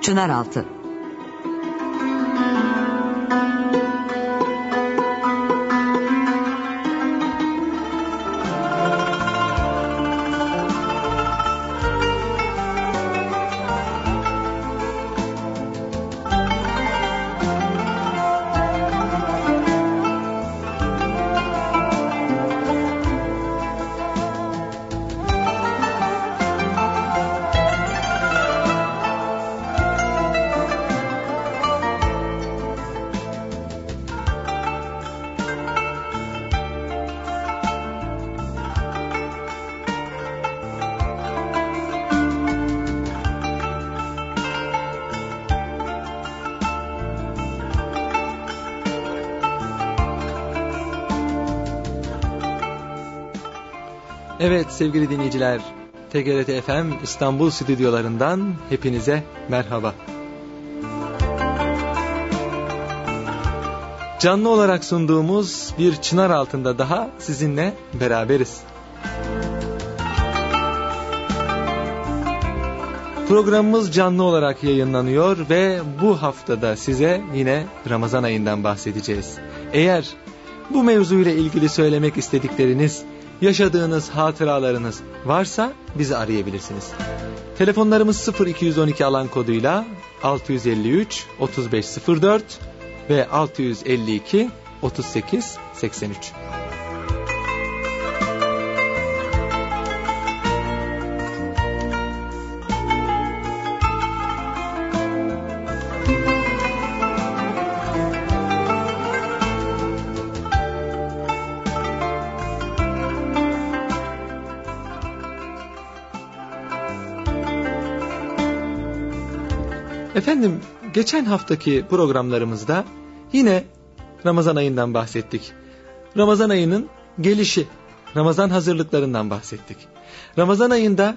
Çınaraltı. Evet sevgili dinleyiciler, TGRT FM İstanbul stüdyolarından hepinize merhaba. Canlı olarak sunduğumuz bir çınar altında daha sizinle beraberiz. Programımız canlı olarak yayınlanıyor ve bu haftada size yine Ramazan ayından bahsedeceğiz. Eğer bu mevzuyla ilgili söylemek istedikleriniz, yaşadığınız hatıralarınız varsa bizi arayabilirsiniz. Telefonlarımız 0212 alan koduyla 653 3504 ve 652 38 83. Efendim, geçen haftaki programlarımızda yine Ramazan ayından bahsettik. Ramazan ayının gelişi, Ramazan hazırlıklarından bahsettik. Ramazan ayında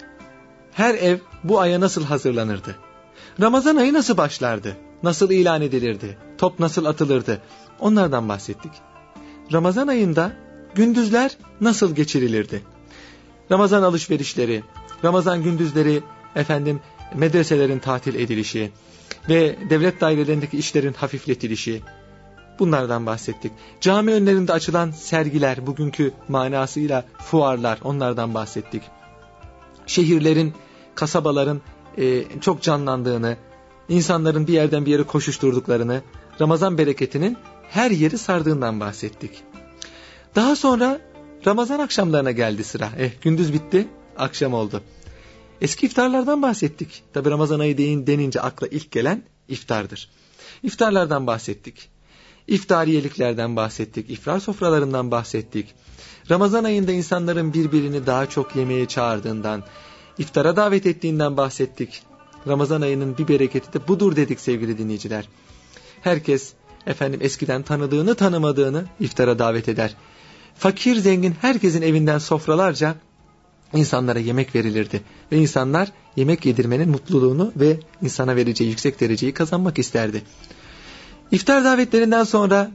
her ev bu aya nasıl hazırlanırdı? Ramazan ayı nasıl başlardı? Nasıl ilan edilirdi? Top nasıl atılırdı? Onlardan bahsettik. Ramazan ayında gündüzler nasıl geçirilirdi? Ramazan alışverişleri, Ramazan gündüzleri, medreselerin tatil edilişi ve devlet dairelerindeki işlerin hafifletilişi, bunlardan bahsettik. Cami önlerinde açılan sergiler, bugünkü manasıyla fuarlar, onlardan bahsettik. Şehirlerin, kasabaların çok canlandığını, insanların bir yerden bir yere koşuşturduklarını, Ramazan bereketinin her yeri sardığından bahsettik. Daha sonra Ramazan akşamlarına geldi sıra. Gündüz bitti, akşam oldu. Eski iftarlardan bahsettik. Tabi Ramazan ayı denince akla ilk gelen iftardır. İftarlardan bahsettik. İftariyeliklerden bahsettik. İftar sofralarından bahsettik. Ramazan ayında insanların birbirini daha çok yemeğe çağırdığından, iftara davet ettiğinden bahsettik. Ramazan ayının bir bereketi de budur dedik sevgili dinleyiciler. Herkes eskiden tanıdığını tanımadığını iftara davet eder. Fakir zengin herkesin evinden sofralarca İnsanlara yemek verilirdi ve insanlar yemek yedirmenin mutluluğunu ve insana vereceği yüksek dereceyi kazanmak isterdi. İftar davetlerinden sonra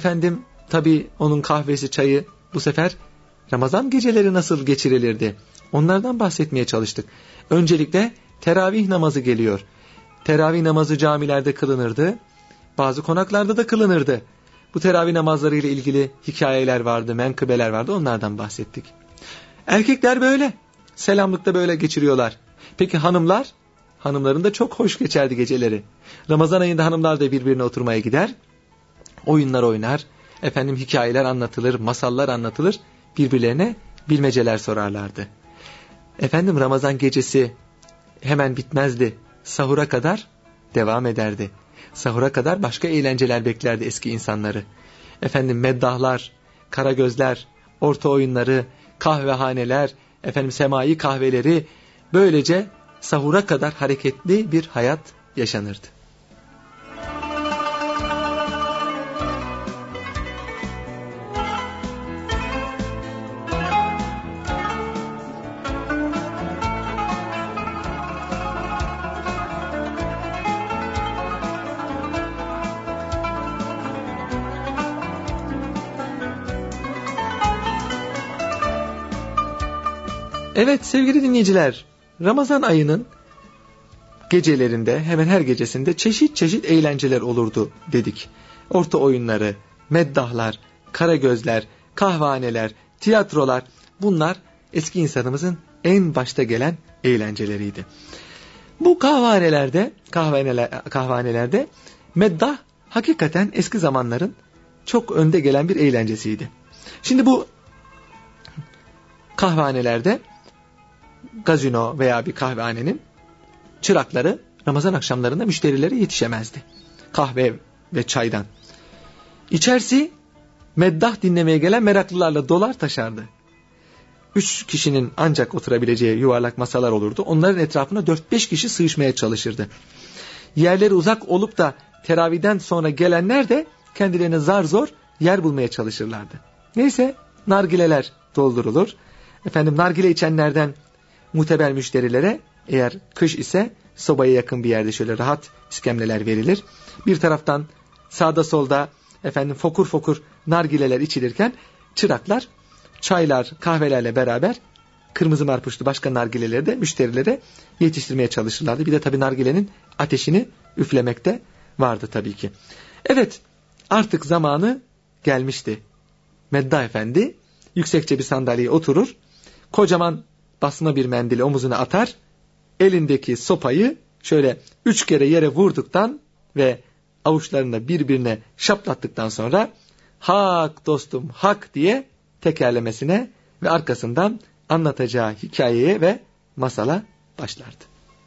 tabii onun kahvesi, çayı, bu sefer Ramazan geceleri nasıl geçirilirdi? Onlardan bahsetmeye çalıştık. Öncelikle teravih namazı geliyor. Teravih namazı camilerde kılınırdı. Bazı konaklarda da kılınırdı. Bu teravih namazları ile ilgili hikayeler vardı, menkıbeler vardı. Onlardan bahsettik. Erkekler böyle. Selamlıkta böyle geçiriyorlar. Peki hanımlar? Hanımların da çok hoş geçerdi geceleri. Ramazan ayında hanımlar da birbirine oturmaya gider. Oyunlar oynar. Hikayeler anlatılır, masallar anlatılır. Birbirlerine bilmeceler sorarlardı. Ramazan gecesi hemen bitmezdi. Sahura kadar devam ederdi. Sahura kadar başka eğlenceler beklerdi eski insanları. Meddahlar, karagözler, orta oyunları, kahvehaneler, semai kahveleri, böylece sahura kadar hareketli bir hayat yaşanırdı. Evet sevgili dinleyiciler, Ramazan ayının gecelerinde, hemen her gecesinde çeşit çeşit eğlenceler olurdu dedik. Orta oyunları, meddahlar, karagözler, kahvehaneler, tiyatrolar, bunlar eski insanımızın en başta gelen eğlenceleriydi. Bu kahvehanelerde meddah hakikaten eski zamanların çok önde gelen bir eğlencesiydi. Şimdi bu kahvehanelerde, gazino veya bir kahvehanenin çırakları Ramazan akşamlarında müşterilere yetişemezdi. Kahve ve çaydan. İçerisi meddah dinlemeye gelen meraklılarla dolar taşardı. 3 kişinin ancak oturabileceği yuvarlak masalar olurdu. Onların etrafına 4-5 kişi sığışmaya çalışırdı. Yerleri uzak olup da teravihden sonra gelenler de kendilerine zar zor yer bulmaya çalışırlardı. Neyse nargileler doldurulur. Nargile içenlerden muteber müşterilere, eğer kış ise sobaya yakın bir yerde şöyle rahat iskemleler verilir. Bir taraftan sağda solda fokur fokur nargileler içilirken çıraklar çaylar, kahvelerle beraber kırmızı marpuşlu başka nargileleri de müşterilere yetiştirmeye çalışırlardı. Bir de tabii nargilenin ateşini üflemekte vardı tabii ki. Evet, artık zamanı gelmişti. Meddah Efendi yüksekçe bir sandalyeye oturur, kocaman basma bir mendili omuzuna atar, elindeki sopayı şöyle 3 kere yere vurduktan ve avuçlarını birbirine şaplattıktan sonra "Hak dostum, hak" diye tekerlemesine ve arkasından anlatacağı hikayeye ve masala başlardı.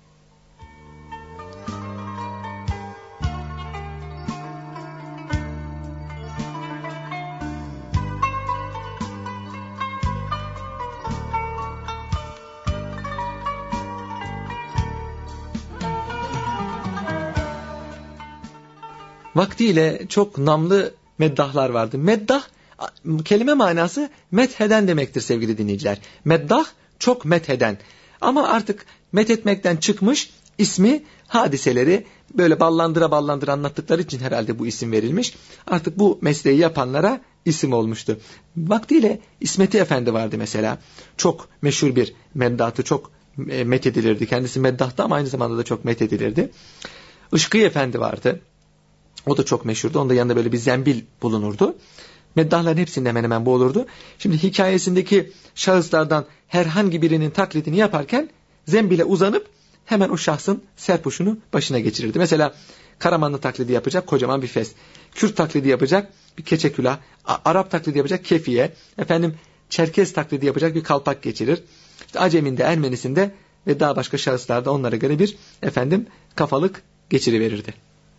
Vaktiyle çok namlı meddahlar vardı. Meddah, kelime manası metheden demektir sevgili dinleyiciler. Meddah çok metheden. Ama artık methetmekten çıkmış, ismi hadiseleri böyle ballandıra anlattıkları için herhalde bu isim verilmiş. Artık bu mesleği yapanlara isim olmuştu. Vaktiyle İsmeti Efendi vardı mesela. Çok meşhur bir meddahtı, çok methedilirdi. Kendisi meddahtı ama aynı zamanda da çok methedilirdi. Işkı Efendi vardı. O da çok meşhurdu. Onun da yanında böyle bir zembil bulunurdu. Meddahların hepsinin hemen hemen bu olurdu. Şimdi hikayesindeki şahıslardan herhangi birinin taklidini yaparken zembile uzanıp hemen o şahsın serpuşunu başına geçirirdi. Mesela Karamanlı taklidi yapacak kocaman bir fes. Kürt taklidi yapacak bir keçe külah. Arap taklidi yapacak kefiye. Çerkez taklidi yapacak bir kalpak geçirir. İşte Aceminde, Ermenisinde ve daha başka şahıslarda onlara göre bir kafalık geçiriverirdi.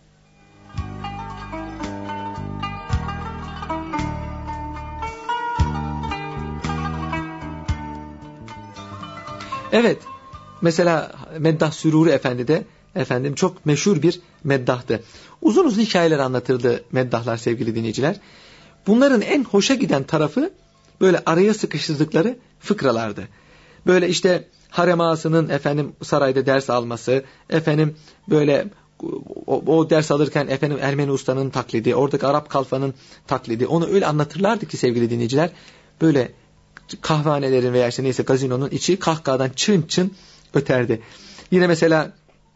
Evet, mesela Meddah Süruri Efendi de çok meşhur bir meddahtı. Uzun uzun hikayeler anlatırdı meddahlar sevgili dinleyiciler. Bunların en hoşa giden tarafı böyle araya sıkıştırdıkları fıkralardı. Böyle işte harem ağasının sarayda ders alması, böyle o ders alırken Ermeni ustanın taklidi, oradaki Arap kalfanın taklidi, onu öyle anlatırlardı ki sevgili dinleyiciler, böyle kahvehanelerin veya gazinonun içi kahkahadan çın çın öterdi. Yine mesela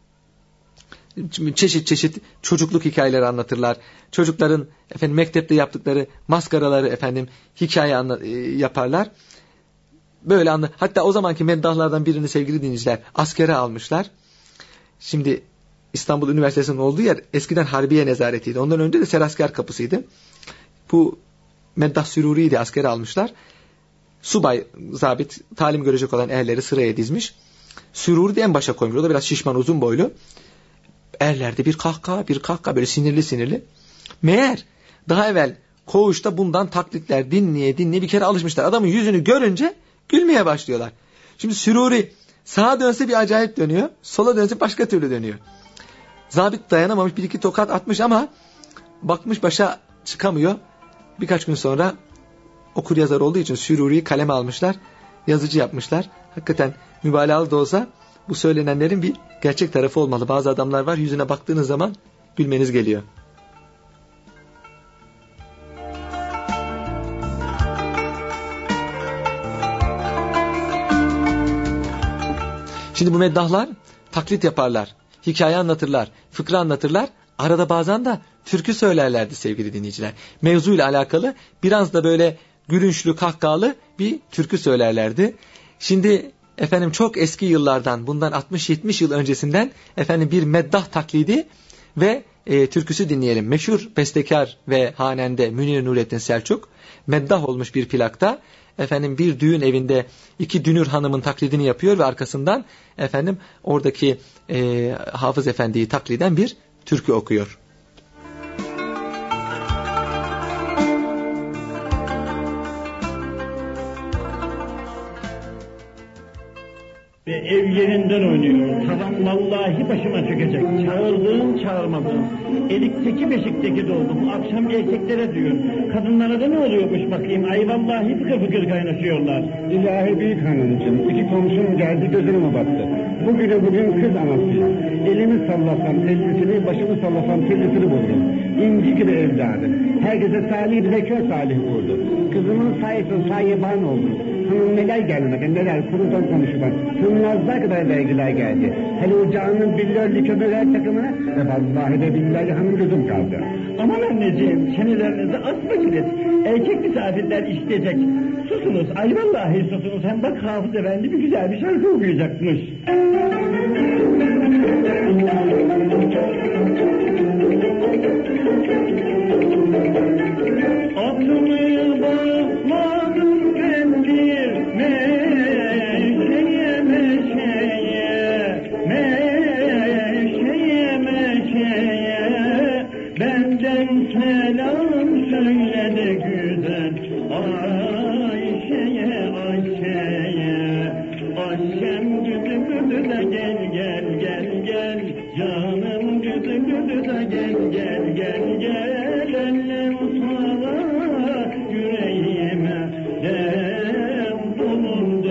çeşit çeşit çocukluk hikayeleri anlatırlar. Çocukların mektepte yaptıkları maskaraları hikaye yaparlar. Böyle hatta o zamanki meddahlardan birini sevgili dinleyiciler askere almışlar. Şimdi İstanbul Üniversitesi'nin olduğu yer eskiden Harbiye Nezaretiydi. Ondan önce de Serasker Kapısı'ydı. Bu Meddah Süruri'yi de askere almışlar. Subay, zabit, talim görecek olan erleri sıraya dizmiş. Süruri de en başa koymuş. O da biraz şişman, uzun boylu. Erlerde bir kahkaha böyle sinirli. Meğer daha evvel koğuşta bundan taklitler dinleye bir kere alışmışlar. Adamın yüzünü görünce gülmeye başlıyorlar. Şimdi Süruri sağa dönse bir acayip dönüyor. Sola dönse başka türlü dönüyor. Zabit dayanamamış, bir iki tokat atmış ama bakmış başa çıkamıyor. Birkaç gün sonra okur yazar olduğu için Süruri'yi kaleme almışlar. Yazıcı yapmışlar. Hakikaten mübalağalı da olsa bu söylenenlerin bir gerçek tarafı olmalı. Bazı adamlar var, yüzüne baktığınız zaman gülmeniz geliyor. Şimdi bu meddahlar taklit yaparlar. hikaye anlatırlar, fıkra anlatırlar. Arada bazen de türkü söylerlerdi sevgili dinleyiciler. Mevzuyla alakalı biraz da böyle gülünçlü, kahkahalı bir türkü söylerlerdi. Şimdi efendim çok eski yıllardan, bundan 60-70 yıl öncesinden efendim bir meddah taklidi ve türküsü dinleyelim. Meşhur bestekar ve hanende Münir Nurettin Selçuk meddah olmuş bir plakta efendim bir düğün evinde 2 dünür hanımın taklidini yapıyor ve arkasından efendim oradaki Hafız Efendi'yi takliden bir türkü okuyor. Ve ev yerinden oynuyor. Tavan vallahi başıma çökecek. Çağırdığım çağırmadım. Elikteki beşikteki doldum. Akşam erkeklere diyor. Kadınlara da ne oluyormuş bakayım. Ay vallahi fıkır fıkır kaynaşıyorlar. İlahi büyük hanımcığım. 2 komşum geldi gözüme battı. Bugün kız anasıyım. Elimi sallasam tellisini, başımı sallasam tellisini buldum. İnci gibi evladım. Herkese salih bize kör salih vurdu. Kızımın sayısı sahiban oldu. Hanım neler gelmedi, neler kurudan konuşmak. Hımnazlar kadar vergiler geldi. Hele ocağının billörlü kömürler takımına ve vallahi de billahi hanım gözüm kaldı. Aman anneciğim, çenelerinizi asma kilit. Erkek misafirler isteyecek. Susunuz, ay vallahi susunuz. Hem bak Hafız Efendi bir güzel bir şarkı okuyacakmış. Aklımı bağladım ben bir meşeye, benden selam söyledi güzel Ayşe'ye. Ayşem güdü güdü de gel, canım güdü güdü de gel, ellem sana yüreğime dem dolum.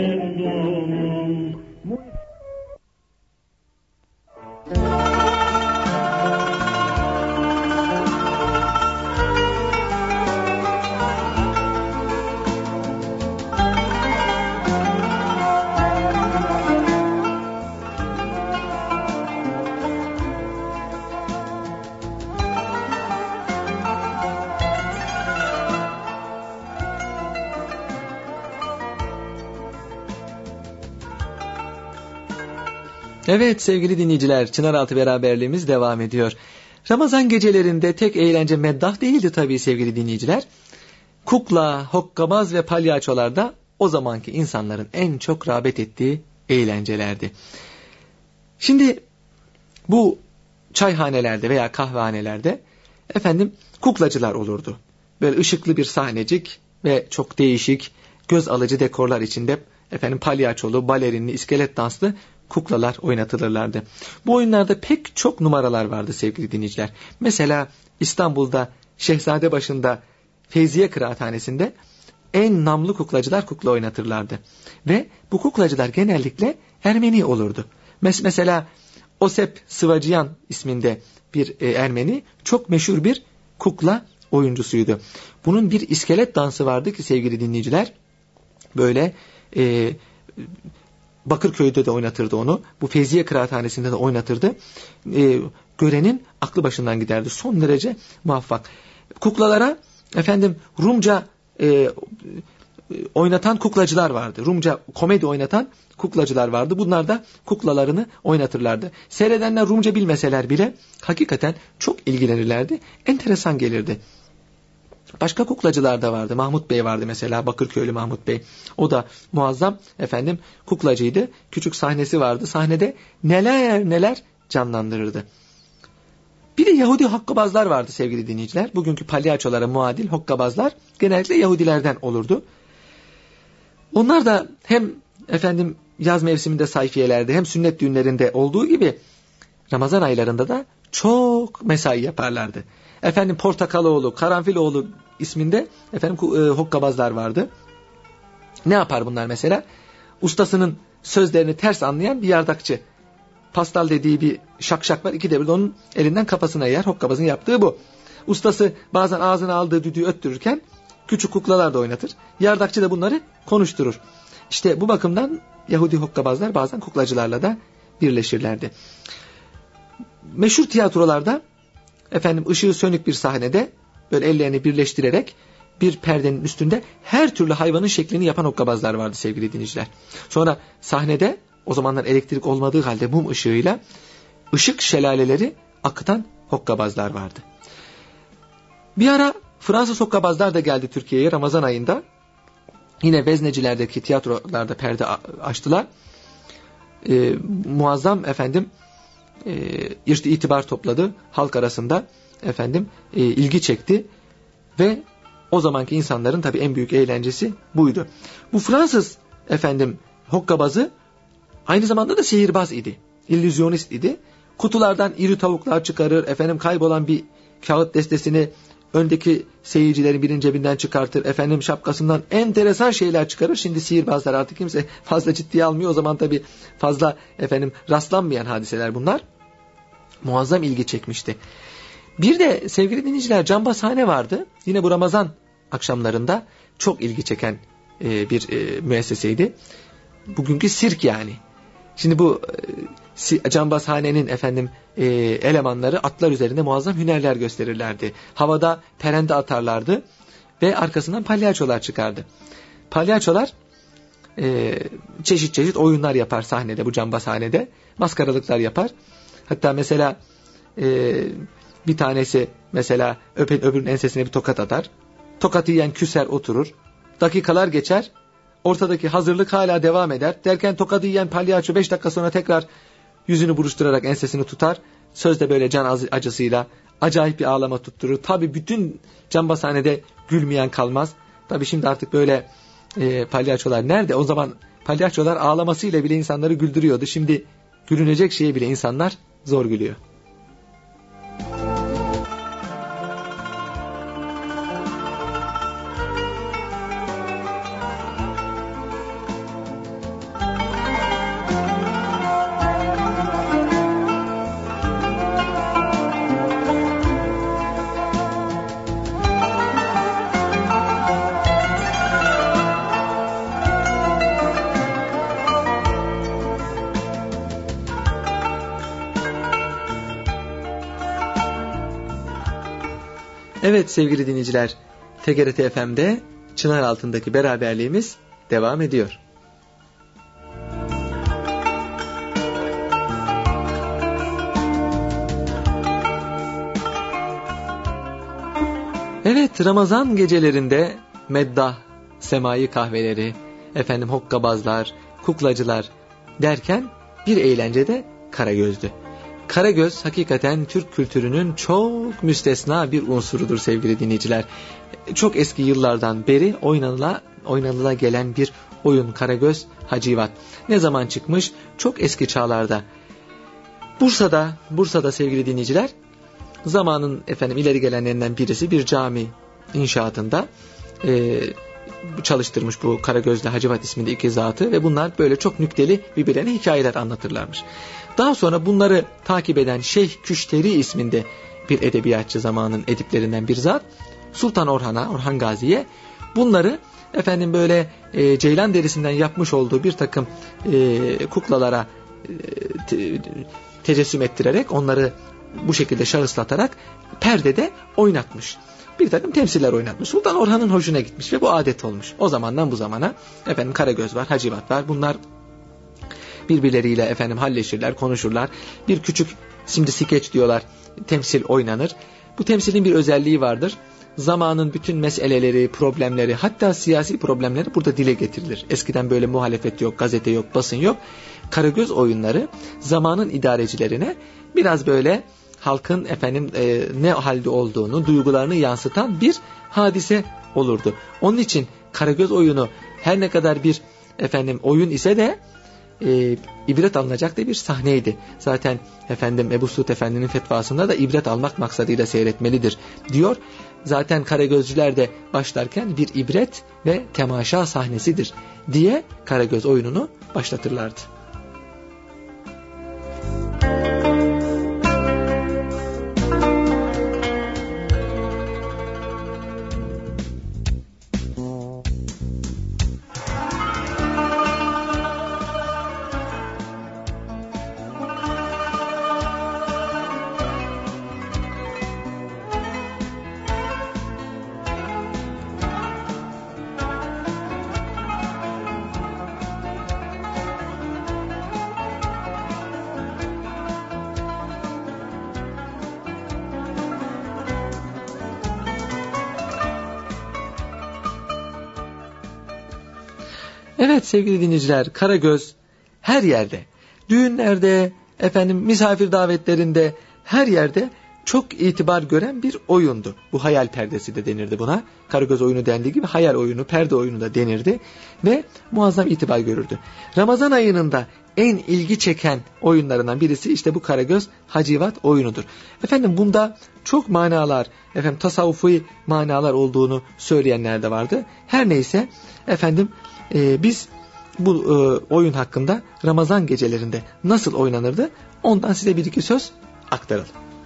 Evet sevgili dinleyiciler, Çınaraltı beraberliğimiz devam ediyor. Ramazan gecelerinde tek eğlence meddah değildi tabii sevgili dinleyiciler. Kukla, hokkabaz ve palyaçolar da o zamanki insanların en çok rağbet ettiği eğlencelerdi. Şimdi bu çayhanelerde veya kahvehanelerde efendim kuklacılar olurdu. Böyle ışıklı bir sahnecik ve çok değişik, göz alıcı dekorlar içinde efendim palyaçolu, balerinli, iskelet danslı kuklalar oynatılırlardı. Bu oyunlarda pek çok numaralar vardı sevgili dinleyiciler. Mesela İstanbul'da Şehzadebaşı'nda Feyziye Kıraathanesi'nde en namlı kuklacılar kukla oynatırlardı. Ve bu kuklacılar genellikle Ermeni olurdu. Mesela Osep Sıvacıyan isminde bir Ermeni çok meşhur bir kukla oyuncusuydu. Bunun bir iskelet dansı vardı ki sevgili dinleyiciler, böyle Bakırköy'de de oynatırdı onu. Bu Feyziye Kıraathanesi'nde de oynatırdı. Görenin aklı başından giderdi. Son derece muvaffak. Kuklalara efendim Rumca oynatan kuklacılar vardı. Rumca komedi oynatan kuklacılar vardı. Bunlar da kuklalarını oynatırlardı. Seyredenler Rumca bilmeseler bile hakikaten çok ilgilenirlerdi. Enteresan gelirdi. Başka kuklacılar da vardı. Mahmut Bey vardı mesela, Bakırköylü Mahmut Bey. O da muazzam efendim kuklacıydı. Küçük sahnesi vardı. Sahnede neler canlandırırdı. Bir de Yahudi hokkabazlar vardı sevgili dinleyiciler. Bugünkü palyaçolara muadil hokkabazlar genellikle Yahudilerden olurdu. Onlar da hem efendim yaz mevsiminde sayfiyelerde hem sünnet düğünlerinde olduğu gibi Ramazan aylarında da çok mesai yaparlardı. Efendim Portakaloğlu, Karanfiloğlu isminde efendim hokkabazlar vardı. Ne yapar bunlar mesela? Ustasının sözlerini ters anlayan bir yardakçı. Pastal dediği bir şakşak var. 2 de onun elinden kafasına yer. Hokkabazın yaptığı bu. Ustası bazen ağzına aldığı düdüğü öttürürken küçük kuklalar da oynatır. Yardakçı da bunları konuşturur. İşte bu bakımdan Yahudi hokkabazlar bazen kuklacılarla da birleşirlerdi. meşhur tiyatrolarda efendim ışığı sönük bir sahnede böyle ellerini birleştirerek bir perdenin üstünde her türlü hayvanın şeklini yapan hokkabazlar vardı sevgili dinleyiciler. Sonra sahnede o zamanlar elektrik olmadığı halde mum ışığıyla ışık şelaleleri akıtan hokkabazlar vardı. Bir ara Fransız hokkabazlar da geldi Türkiye'ye Ramazan ayında. Yine veznecilerdeki tiyatrolarda perde açtılar. Muazzam efendim itibar topladı halk arasında, efendim ilgi çekti ve o zamanki insanların tabii en büyük eğlencesi buydu. Bu Fransız efendim hokkabazı aynı zamanda da sihirbaz idi, illüzyonist idi. Kutulardan iri tavuklar çıkarır, efendim kaybolan bir kağıt destesini öndeki seyircilerin birinin cebinden çıkartır, efendim şapkasından enteresan şeyler çıkarır. Şimdi sihirbazlar artık kimse fazla ciddiye almıyor. O zaman tabii fazla efendim rastlanmayan hadiseler bunlar. Muazzam ilgi çekmişti. Bir de sevgili dinleyiciler cambazhane vardı. Yine bu Ramazan akşamlarında çok ilgi çeken bir müesseseydi. Bugünkü sirk yani. Şimdi bu cambazhanenin efendim elemanları atlar üzerinde muazzam hünerler gösterirlerdi. Havada perende atarlardı ve arkasından palyaçolar çıkardı. Palyaçolar çeşit çeşit oyunlar yapar sahnede, bu cambazhanede. Maskaralıklar yapar. Hatta mesela bir tanesi mesela öbürünün ensesine bir tokat atar. Tokatı yiyen küser oturur. Dakikalar geçer. Ortadaki hazırlık hala devam eder. Derken tokadı yiyen palyaço 5 dakika sonra tekrar yüzünü buruşturarak ensesini tutar. Sözde böyle can acısıyla acayip bir ağlama tutturur. Tabii bütün cambazhanede gülmeyen kalmaz. Tabii şimdi artık böyle palyaçolar nerede? O zaman palyaçolar ağlamasıyla bile insanları güldürüyordu. Şimdi gülünecek şeye bile insanlar zor gülüyor. Evet sevgili dinleyiciler, TGRT FM'de Çınar altındaki beraberliğimiz devam ediyor. Evet, Ramazan gecelerinde meddah, semai kahveleri, efendim hokkabazlar, kuklacılar derken bir eğlence de Karagöz'dü. Karagöz hakikaten Türk kültürünün çok müstesna bir unsurudur sevgili dinleyiciler. Çok eski yıllardan beri oynanıla gelen bir oyun Karagöz Hacivat. Ne zaman çıkmış? Çok eski çağlarda. Bursa'da sevgili dinleyiciler, zamanın efendim ileri gelenlerinden birisi bir cami inşaatında çalıştırmış bu Karagöz'le Hacivat isminde iki zatı ve bunlar böyle çok nükteli birbirlerine hikayeler anlatırlarmış. Daha sonra bunları takip eden Şeyh Küşteri isminde bir edebiyatçı, zamanın ediplerinden bir zat, Sultan Orhan Gazi'ye bunları efendim böyle ceylan derisinden yapmış olduğu bir takım kuklalara tecessüm ettirerek, onları bu şekilde şahıslatarak perdede oynatmış. Bir takım temsiller oynatmış. Sultan Orhan'ın hoşuna gitmiş ve bu adet olmuş. O zamandan bu zamana efendim Karagöz var, Hacivat var. Bunlar birbirleriyle efendim halleşirler, konuşurlar. Bir küçük, şimdi skeç diyorlar, temsil oynanır. Bu temsilin bir özelliği vardır. Zamanın bütün meseleleri, problemleri, hatta siyasi problemleri burada dile getirilir. Eskiden böyle muhalefet yok, gazete yok, basın yok. Karagöz oyunları zamanın idarecilerine biraz böyle halkın efendim ne halde olduğunu, duygularını yansıtan bir hadise olurdu. Onun için Karagöz oyunu her ne kadar bir efendim oyun ise de ibret alınacak da bir sahneydi. Zaten efendim Ebu Suud Efendi'nin fetvasında da ibret almak maksadıyla seyretmelidir diyor. Zaten Karagözcüler de başlarken bir ibret ve temaşa sahnesidir diye Karagöz oyununu başlatırlardı. Evet sevgili dinleyiciler, Karagöz her yerde, düğünlerde, misafir davetlerinde, her yerde çok itibar gören bir oyundu. Bu hayal perdesi de denirdi buna. Karagöz oyunu dendiği gibi hayal oyunu, perde oyunu da denirdi ve muazzam itibar görürdü. Ramazan ayının da en ilgi çeken oyunlarından birisi işte bu Karagöz Hacivat oyunudur. Bunda çok manalar, tasavvufi manalar olduğunu söyleyenler de vardı. Her neyse biz bu oyun hakkında Ramazan gecelerinde nasıl oynanırdı ondan size bir iki söz aktaralım.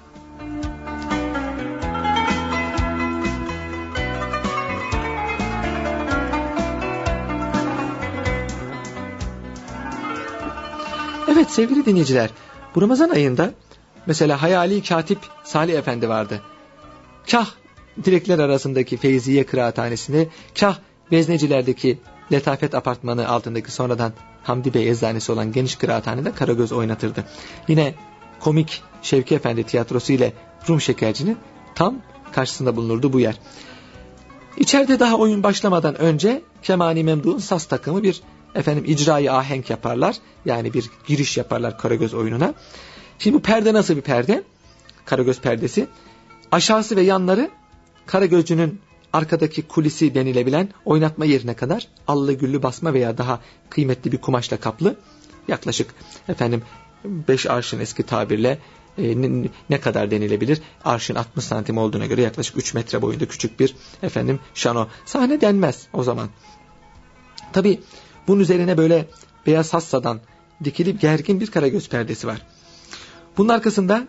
Evet sevgili dinleyiciler, bu Ramazan ayında mesela hayali katip Salih Efendi vardı. Kah direkler arasındaki Feyziye Kıraathanesi'nde, kah Veznecilerdeki Letafet Apartmanı altındaki sonradan Hamdi Bey eczanesi olan geniş kıraathanede Karagöz oynatırdı. Yine komik Şevki Efendi tiyatrosu ile Rum Şekerci'nin tam karşısında bulunurdu bu yer. İçeride daha oyun başlamadan önce Kemani Memduh'un saz takımı bir icra-i ahenk yaparlar. Yani bir giriş yaparlar Karagöz oyununa. Şimdi bu perde nasıl bir perde? Karagöz perdesi. Aşağısı ve yanları Karagözcünün arkadaki kulisi denilebilen oynatma yerine kadar allı güllü basma veya daha kıymetli bir kumaşla kaplı. Yaklaşık 5 arşın eski tabirle ne kadar denilebilir? Arşın 60 santim olduğuna göre yaklaşık 3 metre boyunda küçük bir şano. Sahne denmez o zaman. Tabii bunun üzerine böyle beyaz hassadan dikilip gergin bir Karagöz perdesi var. Bunun arkasında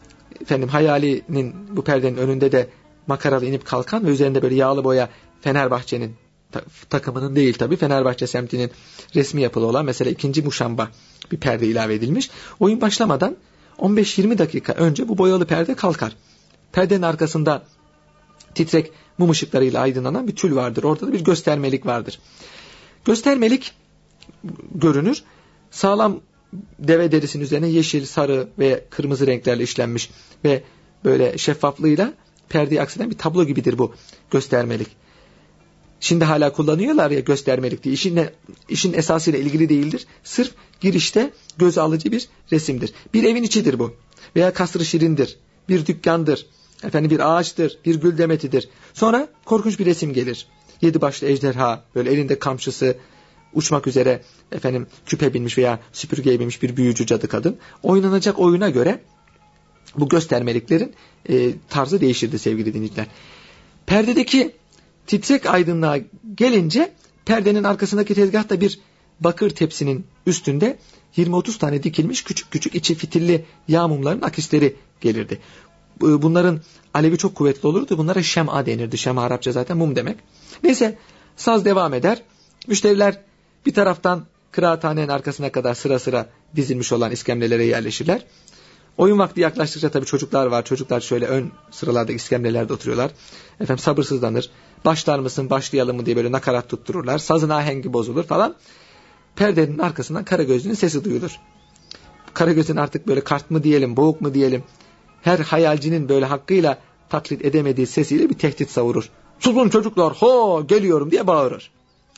hayalinin bu perdenin önünde de makaralı inip kalkan ve üzerinde böyle yağlı boya Fenerbahçe'nin takımının değil tabii Fenerbahçe semtinin resmi yapılı olan mesela 2. muşamba bir perde ilave edilmiş. Oyun başlamadan 15-20 dakika önce bu boyalı perde kalkar. Perdenin arkasında titrek mum ışıklarıyla aydınlanan bir tül vardır. Orada da bir göstermelik vardır. Göstermelik görünür. Sağlam deve derisinin üzerine yeşil, sarı ve kırmızı renklerle işlenmiş ve böyle şeffaflığıyla perdeyi akseden bir tablo gibidir bu göstermelik. Şimdi hala kullanıyorlar ya göstermelik diye. İşin esasıyla ilgili değildir. Sırf girişte göz alıcı bir resimdir. Bir evin içidir bu. Veya kasrı şirindir. Bir dükkandır. Bir ağaçtır. Bir gül demetidir. Sonra korkunç bir resim gelir. 7 başlı ejderha, böyle elinde kamçısı, uçmak üzere küpe binmiş veya süpürgeye binmiş bir büyücü cadı kadın. Oynanacak oyuna göre bu göstermeliklerin tarzı değişirdi sevgili dinleyiciler. Perdedeki titrek aydınlığa gelince perdenin arkasındaki tezgahta bir bakır tepsinin üstünde 20-30 tane dikilmiş küçük küçük içi fitilli yağ mumların akisleri gelirdi. Bunların alevi çok kuvvetli olurdu. Bunlara şem'a denirdi. Şem'a Arapça zaten mum demek. Neyse saz devam eder. Müşteriler bir taraftan kıraathanenin arkasına kadar sıra sıra dizilmiş olan iskemlelere yerleşirler. Oyun vakti yaklaştıkça tabii çocuklar var. Çocuklar şöyle ön sıralardaki iskemlelerde oturuyorlar. Sabırsızlanır. Başlar mısın, başlayalım mı diye böyle nakarat tuttururlar. Sazın ahengi bozulur falan. Perdenin arkasından Karagöz'ün sesi duyulur. Karagöz'ün artık böyle kart mı diyelim, boğuk mu diyelim, her hayalcinin böyle hakkıyla taklit edemediği sesiyle bir tehdit savurur. Susun çocuklar, ho geliyorum diye bağırır.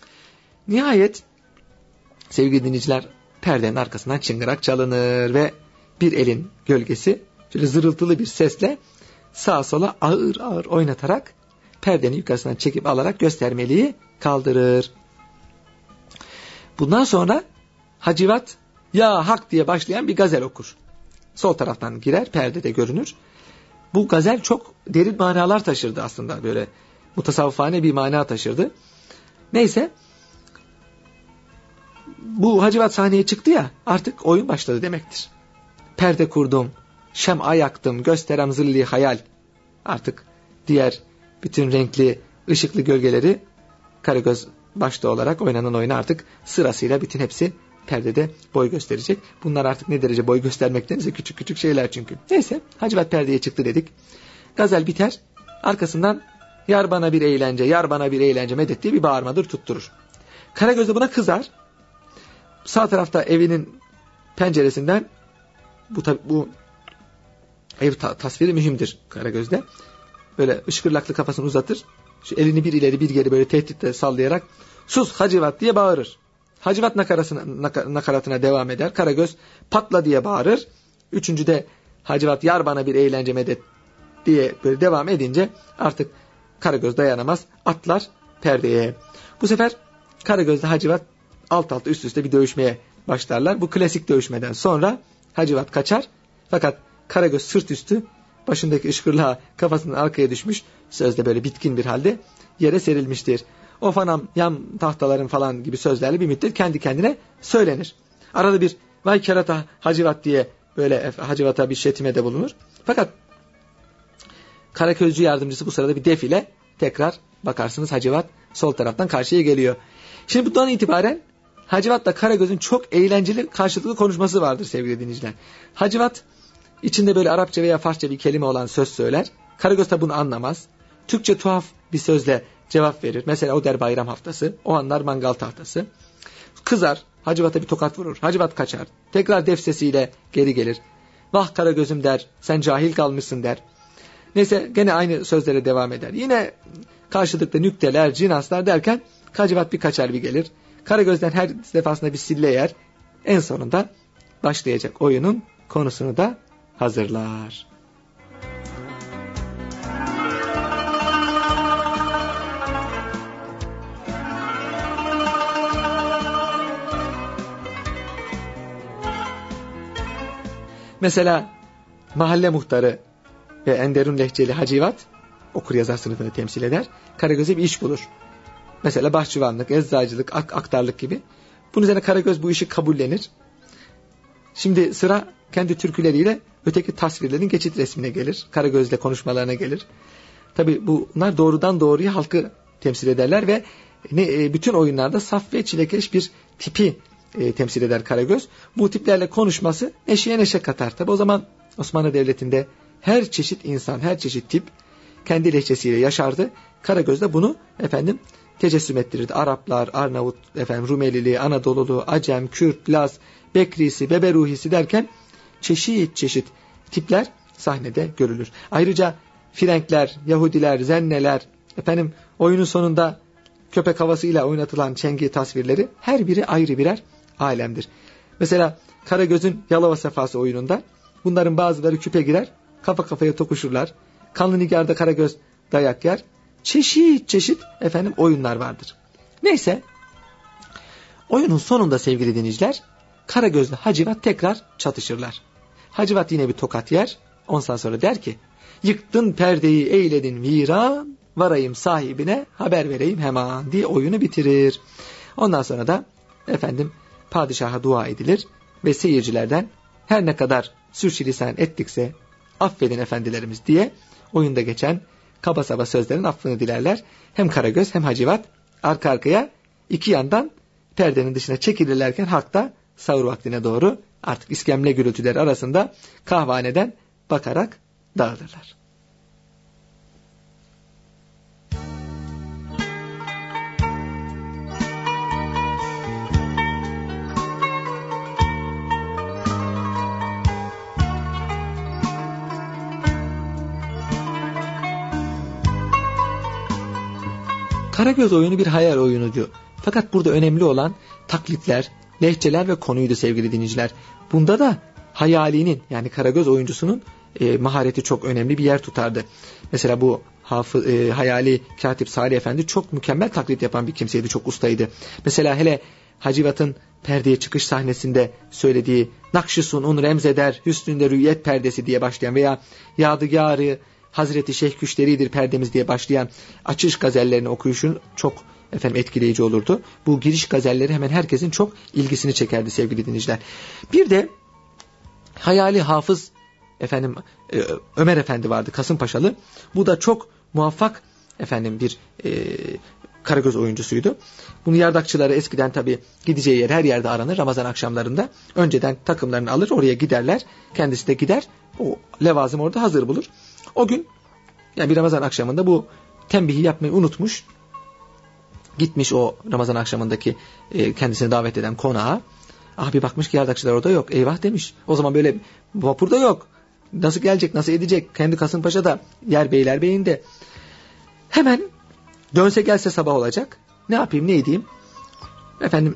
Nihayet sevgili dinleyiciler perdenin arkasından çıngırak çalınır ve bir elin gölgesi şöyle zırıltılı bir sesle sağa sola ağır ağır oynatarak perdenin yukarısından çekip alarak göstermeliği kaldırır. Bundan sonra Hacivat ya hak diye başlayan bir gazel okur. Sol taraftan girer, perdede görünür. Bu gazel çok derin manalar taşırdı aslında, böyle mutasavvıfane bir mana taşırdı. Neyse bu Hacivat sahneye çıktı ya, artık oyun başladı demektir. Perde kurdum, şem'a yaktım, gösterem zilli hayal. Artık diğer bütün renkli, ışıklı gölgeleri Karagöz başta olarak oynanan oyuna artık sırasıyla bütün hepsi perdede boy gösterecek. Bunlar artık ne derece boy göstermektense küçük küçük şeyler çünkü. Neyse Hacivat perdeye çıktı dedik. Gazel biter. Arkasından yar bana bir eğlence, yar bana bir eğlence medet diye bir bağırmadır tutturur. Karagöz de buna kızar. Sağ tarafta evinin penceresinden bu ev tasviri mühimdir Karagöz'de. Böyle ışkırlaklı kafasını uzatır. Şu elini bir ileri bir geri böyle tehditle sallayarak sus Hacivat diye bağırır. Hacivat nakaratına devam eder. Karagöz patla diye bağırır. Üçüncüde Hacivat yar bana bir eğlence medet diye böyle devam edince artık Karagöz dayanamaz. Atlar perdeye. Bu sefer Karagöz'le Hacivat alt alta üst üste bir dövüşmeye başlarlar. Bu klasik dövüşmeden sonra Hacivat kaçar. Fakat Karagöz sırt üstü başındaki ışkırlığa kafasının arkaya düşmüş. Sözde böyle bitkin bir halde yere serilmiştir. Of anam yam tahtaların falan gibi sözlerle bir müddet kendi kendine söylenir. Arada bir vay kerata Hacivat diye böyle Hacivat'a bir şetimede bulunur. Fakat Karaközcü yardımcısı bu sırada bir defile tekrar bakarsınız Hacivat sol taraftan karşıya geliyor. Şimdi bundan itibaren Hacivat'la Karagöz'ün çok eğlenceli karşılıklı konuşması vardır sevgili dinleyiciler. Hacivat içinde böyle Arapça veya Farsça bir kelime olan söz söyler. Karagöz de bunu anlamaz. Türkçe tuhaf bir sözle cevap verir. Mesela o der bayram haftası, o anlar mangal tahtası. Kızar, Hacivat'a bir tokat vurur. Hacivat kaçar. Tekrar def sesiyle geri gelir. Vah Karagöz'üm der, sen cahil kalmışsın der. Neyse gene aynı sözlere devam eder. Yine karşılıklı nükteler, cinaslar derken Hacivat bir kaçar bir gelir. Karagöz'den her defasında bir sille yer. En sonunda başlayacak oyunun konusunu da hazırlar. Mesela mahalle muhtarı ve Enderun lehçeli Hacivat okur yazar sınıfını temsil eder. Karagöz'e bir iş bulur. Mesela bahçıvanlık, eczacılık, aktarlık gibi. Bunun üzerine Karagöz bu işi kabullenir. Şimdi sıra kendi türküleriyle öteki tasvirlerin geçit resmine gelir. Karagöz'le konuşmalarına gelir. Tabi bunlar doğrudan doğruya halkı temsil ederler ve bütün oyunlarda saf ve çilekeş bir tipi temsil eder Karagöz. Bu tiplerle konuşması neşeye neşe katar. Tabi o zaman Osmanlı Devleti'nde her çeşit insan, her çeşit tip kendi lehçesiyle yaşardı. Karagöz de bunu tecessüm ettirirdi. Araplar, Arnavut, Rumelili, Anadolulu, Acem, Kürt, Laz, Bekrisi, Beberuhisi derken çeşit çeşit tipler sahnede görülür. Ayrıca Frenkler, Yahudiler, Zenneler, oyunun sonunda köpek havasıyla oynatılan çengi tasvirleri her biri ayrı birer alemdir. Mesela Karagöz'ün Yalova Sefası oyununda bunların bazıları küpe girer, kafa kafaya tokuşurlar. Kanlı Nigar'da Karagöz dayak yer. Çeşit çeşit oyunlar vardır. Neyse oyunun sonunda sevgili dinleyiciler Karagöz'le Hacivat tekrar çatışırlar. Hacivat yine bir tokat yer. Ondan sonra der ki yıktın perdeyi eyledin viran, varayım sahibine haber vereyim hemen diye oyunu bitirir. Ondan sonra da padişaha dua edilir ve seyircilerden her ne kadar sürçülisan ettikse affedin efendilerimiz diye oyunda geçen kaba saba sözlerin affını dilerler. Hem Karagöz hem Hacivat arka arkaya iki yandan perdenin dışına çekilirlerken halk da sahur vaktine doğru artık iskemle gürültüleri arasında kahvehaneden bakarak dağılırlar. Karagöz oyunu bir hayal oyunudu. Fakat burada önemli olan taklitler, lehçeler ve konuydu sevgili dinleyiciler. Bunda da hayalinin yani Karagöz oyuncusunun mahareti çok önemli bir yer tutardı. Mesela bu hayali katip Salih Efendi çok mükemmel taklit yapan bir kimseydi, çok ustaydı. Mesela hele Hacivat'ın perdeye çıkış sahnesinde söylediği Nakş-ı Sun'un remzeder hüsnünde rüyet perdesi diye başlayan veya Yadigarı Hazreti Şeyh Küşteri'dir perdemiz diye başlayan açış gazellerini okuyuşun çok etkileyici olurdu. Bu giriş gazelleri hemen herkesin çok ilgisini çekerdi sevgili dinleyiciler. Bir de hayali hafız Ömer Efendi vardı, Kasımpaşalı. Bu da çok muvaffak bir Karagöz oyuncusuydu. Bunu yardakçıları eskiden tabii gideceği yer her yerde aranır Ramazan akşamlarında. Önceden takımlarını alır oraya giderler. Kendisi de gider. O levazım orada hazır bulur. O gün yani bir Ramazan akşamında bu tembihi yapmayı unutmuş. Gitmiş o Ramazan akşamındaki kendisini davet eden konağa. Bir bakmış ki yardakçılar orada yok. Eyvah demiş. O zaman böyle vapurda yok. Nasıl gelecek, nasıl edecek? Kendi Kasımpaşa'da, yer Beylerbeyi'nde. Hemen dönse gelse sabah olacak. Ne yapayım, ne edeyim?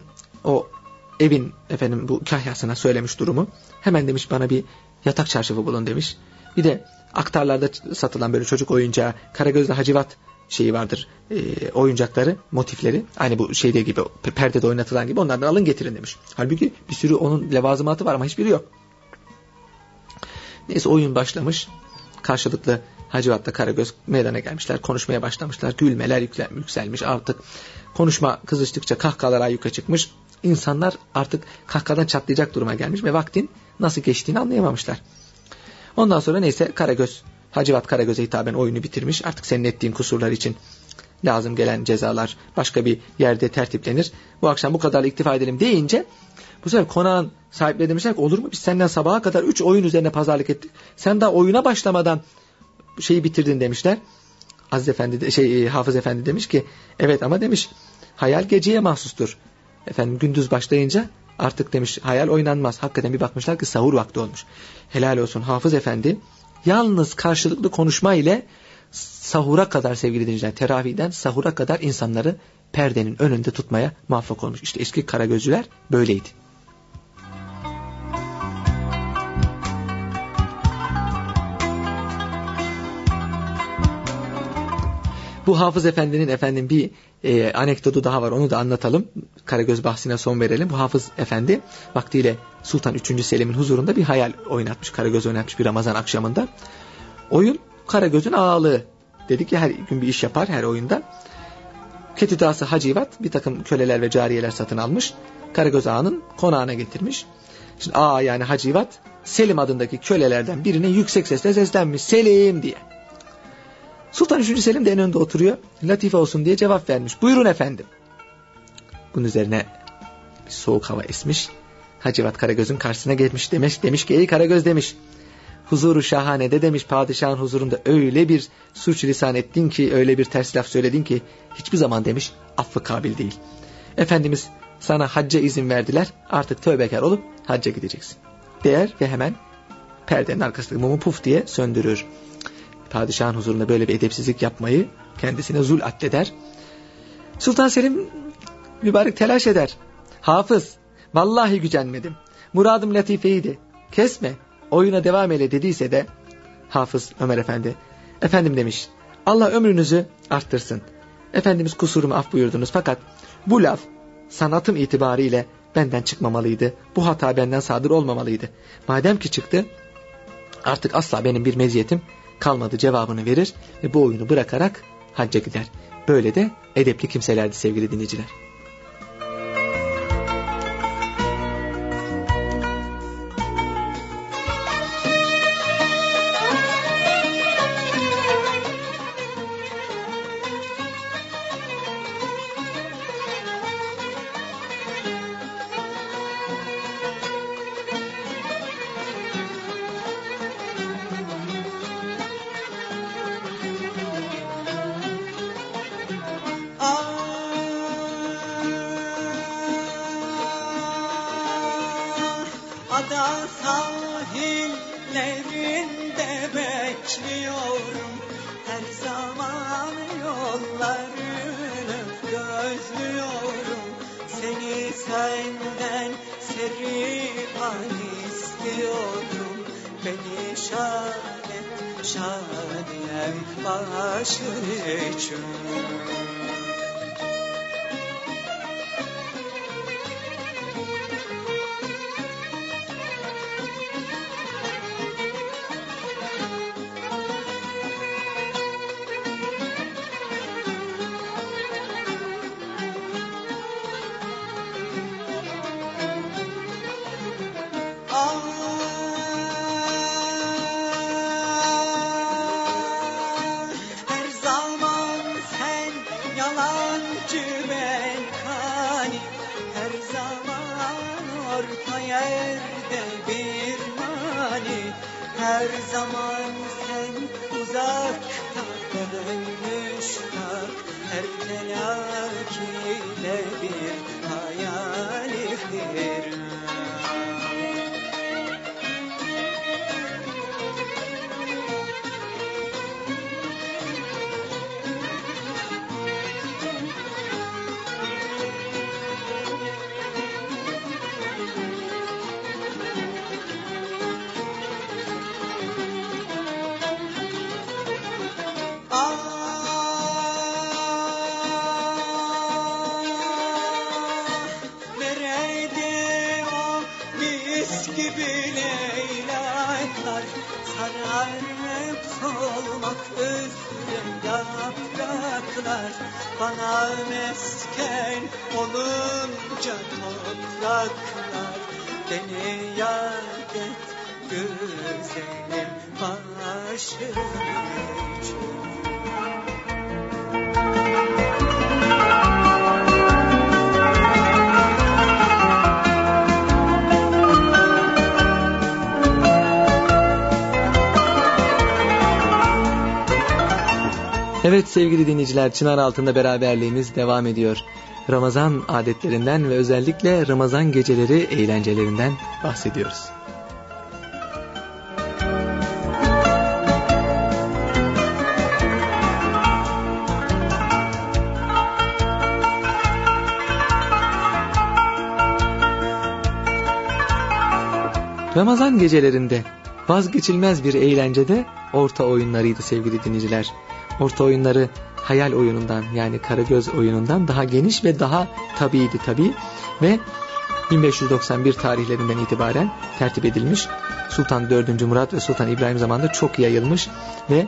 o evin bu kahyasına söylemiş durumu. Hemen demiş bana bir yatak çarşafı bulun demiş. Bir de aktarlarda satılan böyle çocuk oyuncağı, Karagöz'de Hacivat şeyi vardır, oyuncakları, motifleri. Aynı bu şeyde gibi, perdede oynatılan gibi, onlardan alın getirin demiş. Halbuki bir sürü onun levazımatı var ama hiçbiri yok. Neyse oyun başlamış. Karşılıklı Hacivat'la Karagöz meydana gelmişler. Konuşmaya başlamışlar. Gülmeler yükselmiş. Artık konuşma kızıştıkça kahkahalar ayyuka çıkmış. İnsanlar artık kahkahadan çatlayacak duruma gelmiş ve vaktin nasıl geçtiğini anlayamamışlar. Ondan sonra neyse Hacivat Karagöz'e hitaben oyunu bitirmiş. Artık senin ettiğin kusurlar için lazım gelen cezalar başka bir yerde tertiplenir. Bu akşam bu kadar iktifa edelim deyince bu sefer konağın sahipleri demişler ki olur mu? Biz senden sabaha kadar 3 oyun üzerine pazarlık ettik. Sen daha oyuna başlamadan şeyi bitirdin demişler. Hafız Efendi demiş ki evet ama demiş hayal geceye mahsustur. Efendim gündüz başlayınca artık demiş hayal oynanmaz. Hakikaten bir bakmışlar ki sahur vakti olmuş. Helal olsun Hafız Efendi yalnız karşılıklı konuşma ile sahura kadar sevgili dinleyiciler, teravihden sahura kadar insanları perdenin önünde tutmaya muvaffak olmuş. İşte eski Karagözcüler böyleydi. Bu Hafız Efendi'nin bir anekdotu daha var, onu da anlatalım. Karagöz bahsine son verelim. Bu Hafız Efendi vaktiyle Sultan 3. Selim'in huzurunda bir hayal oynatmış. Karagöz oynatmış bir Ramazan akşamında. Oyun Karagöz'ün ağalığı. Dedik ya her gün bir iş yapar her oyunda. Ketüdası Hacivat bir takım köleler ve cariyeler satın almış. Karagöz ağanın konağına getirmiş. Şimdi ağa yani Hacivat Selim adındaki kölelerden birine yüksek sesle seslenmiş. Selim diye. Sultan 3. Selim de en önde oturuyor. Latife olsun diye cevap vermiş. Buyurun efendim. Bunun üzerine bir soğuk hava esmiş. Hacivat Karagöz'ün karşısına gelmiş demiş ki ey Karagöz demiş. Huzuru şahanede demiş padişahın huzurunda öyle bir sürçülisan ettin ki öyle bir ters laf söyledin ki hiçbir zaman demiş affı kabil değil. Efendimiz sana hacca izin verdiler artık tövbekar olup hacca gideceksin. Der ve hemen perdenin arkasındaki mumu puf diye söndürür. Padişahın huzurunda böyle bir edepsizlik yapmayı kendisine zul addeder. Sultan Selim mübarek telaş eder. Hafız vallahi gücenmedim. Muradım latifeydi. Kesme. Oyuna devam eyle dediyse de Hafız Ömer Efendi efendim demiş Allah ömrünüzü arttırsın. Efendimiz kusurumu af buyurdunuz fakat bu laf sanatım itibariyle benden çıkmamalıydı. Bu hata benden sadır olmamalıydı. Madem ki çıktı artık asla benim bir meziyetim kalmadı cevabını verir ve bu oyunu bırakarak hacca gider. Böyle de edepli kimselerdi sevgili dinleyiciler. Ada sahillerinde bekliyorum. Her zaman yollarını gözlüyorum. Seni senden serihan istiyorum. Beni şad et, şadiyem başın için. Her zaman sen uzakta ben müştak. Her telakide bir hayalidir. gibi leylalar sararıp solmak üzere yapraklar. Bana mesken olunca topraklar, beni yad et güzelim başım için. Evet sevgili dinleyiciler, çınar altında beraberliğimiz devam ediyor. Ramazan adetlerinden ve özellikle Ramazan geceleri eğlencelerinden bahsediyoruz. Ramazan gecelerinde vazgeçilmez bir eğlence de orta oyunlarıydı sevgili dinleyiciler. Orta oyunları hayal oyunundan, yani Karagöz oyunundan daha geniş ve daha tabiiydi tabii. Ve 1591 tarihlerinden itibaren tertip edilmiş. Sultan 4. Murat ve Sultan İbrahim zamanında çok yayılmış ve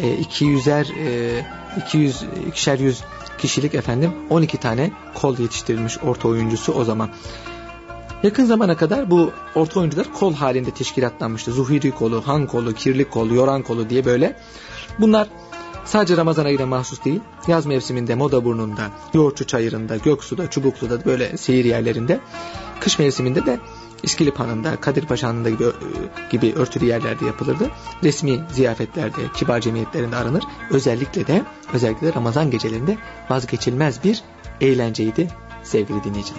200'er 100 kişilik 12 tane kol yetiştirilmiş orta oyuncusu o zaman. Yakın zamana kadar bu orta oyuncular kol halinde teşkilatlanmıştı. Zuhiri kolu, Han kolu, Kirlik kolu, Yoran kolu diye böyle. Bunlar sadece Ramazan ayına mahsus değil, yaz mevsiminde Modaburnun'da, Yoğurtçu Çayırı'nda, Göksu'da, Çubuklu'da böyle seyir yerlerinde, kış mevsiminde de İskilip Hanı'nda, Kadirpaşa Hanı'nda gibi örtülü yerlerde yapılırdı. Resmi ziyafetlerde, kibar cemiyetlerinde aranır. Özellikle de Ramazan gecelerinde vazgeçilmez bir eğlenceydi sevgili dinleyiciler.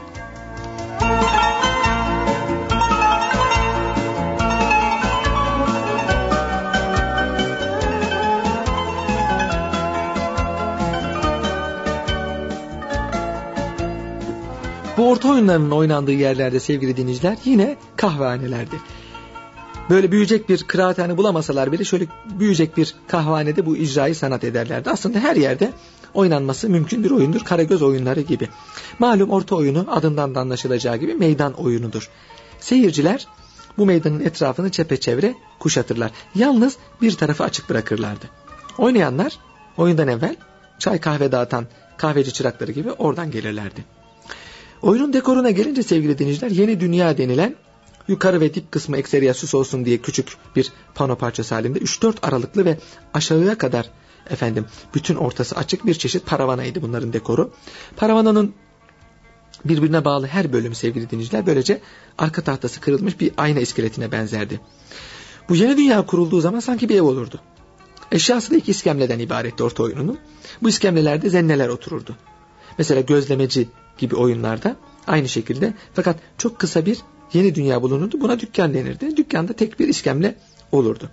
Bu orta oyunlarının oynandığı yerlerde sevgili dinleyiciler yine kahvehanelerdi. Böyle büyüyecek bir kıraathane bulamasalar bile şöyle büyüyecek bir kahvehanede bu icrayı sanat ederlerdi. Aslında her yerde oynanması mümkün bir oyundur. Karagöz oyunları gibi. Malum orta oyunu adından da anlaşılacağı gibi meydan oyunudur. Seyirciler bu meydanın etrafını çepeçevre kuşatırlar. Yalnız bir tarafı açık bırakırlardı. Oynayanlar oyundan evvel çay kahve dağıtan kahveci çırakları gibi oradan gelirlerdi. Oyunun dekoruna gelince sevgili dinleyiciler, Yeni Dünya denilen yukarı ve dip kısmı ekseriya süs olsun diye küçük bir pano parçası halinde 3-4 aralıklı ve aşağıya kadar bütün ortası açık bir çeşit paravanaydı bunların dekoru. Paravananın birbirine bağlı her bölümü sevgili dinleyiciler böylece arka tahtası kırılmış bir ayna iskeletine benzerdi. Bu Yeni Dünya kurulduğu zaman sanki bir ev olurdu. Eşyası da 2 iskemleden ibaretti orta oyununun. Bu iskemlelerde zenneler otururdu. Mesela gözlemeci gibi oyunlarda aynı şekilde, fakat çok kısa bir Yeni Dünya bulunurdu. Buna dükkan denirdi. Dükkanda tek bir iskemle olurdu.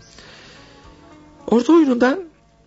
Orta oyununda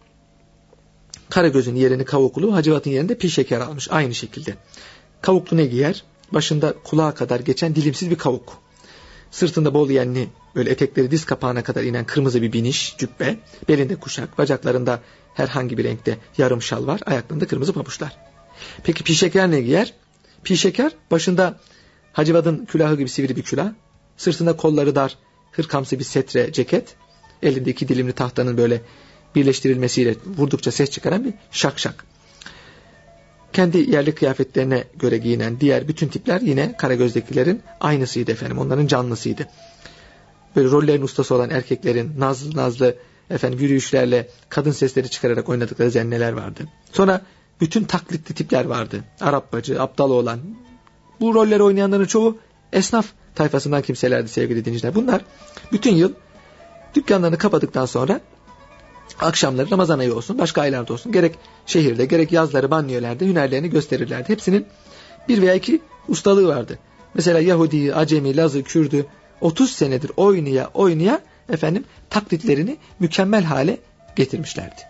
Karagöz'ün yerini Kavuklu, Hacivat'ın yerinde Pil Şeker almış. Aynı şekilde. Kavuklu ne giyer? Başında kulağa kadar geçen dilimsiz bir kavuk. Sırtında bol yenli, böyle etekleri diz kapağına kadar inen kırmızı bir biniş, cübbe. Belinde kuşak, bacaklarında herhangi bir renkte yarım şal var. Ayaklarında kırmızı pabuçlar. Peki Pil Şeker ne giyer? Pil Şeker başında Hacivat'ın külahı gibi sivri bir külah. Sırtında kolları dar, hırkamsı bir setre ceket. Elinde 2 dilimli tahtanın böyle birleştirilmesiyle vurdukça ses çıkaran bir şakşak. Kendi yerli kıyafetlerine göre giyinen diğer bütün tipler yine Karagöz'dekilerin aynısıydı efendim. Onların canlısıydı. Böyle rollerin ustası olan erkeklerin nazlı yürüyüşlerle kadın sesleri çıkararak oynadıkları zenneler vardı. Sonra bütün taklitli tipler vardı. Arap bacı, Abdalı olan. Bu rolleri oynayanların çoğu esnaf tayfasından kimselerdi sevgili dinleyiciler. Bunlar bütün yıl dükkanlarını kapadıktan sonra akşamları Ramazan ayı olsun, başka aylarda olsun, gerek şehirde gerek yazları banliyölerde hünerlerini gösterirlerdi. Hepsinin 1 veya 2 ustalığı vardı. Mesela Yahudi, Acemi, Lazı, Kürdü 30 senedir oynaya taklitlerini mükemmel hale getirmişlerdi.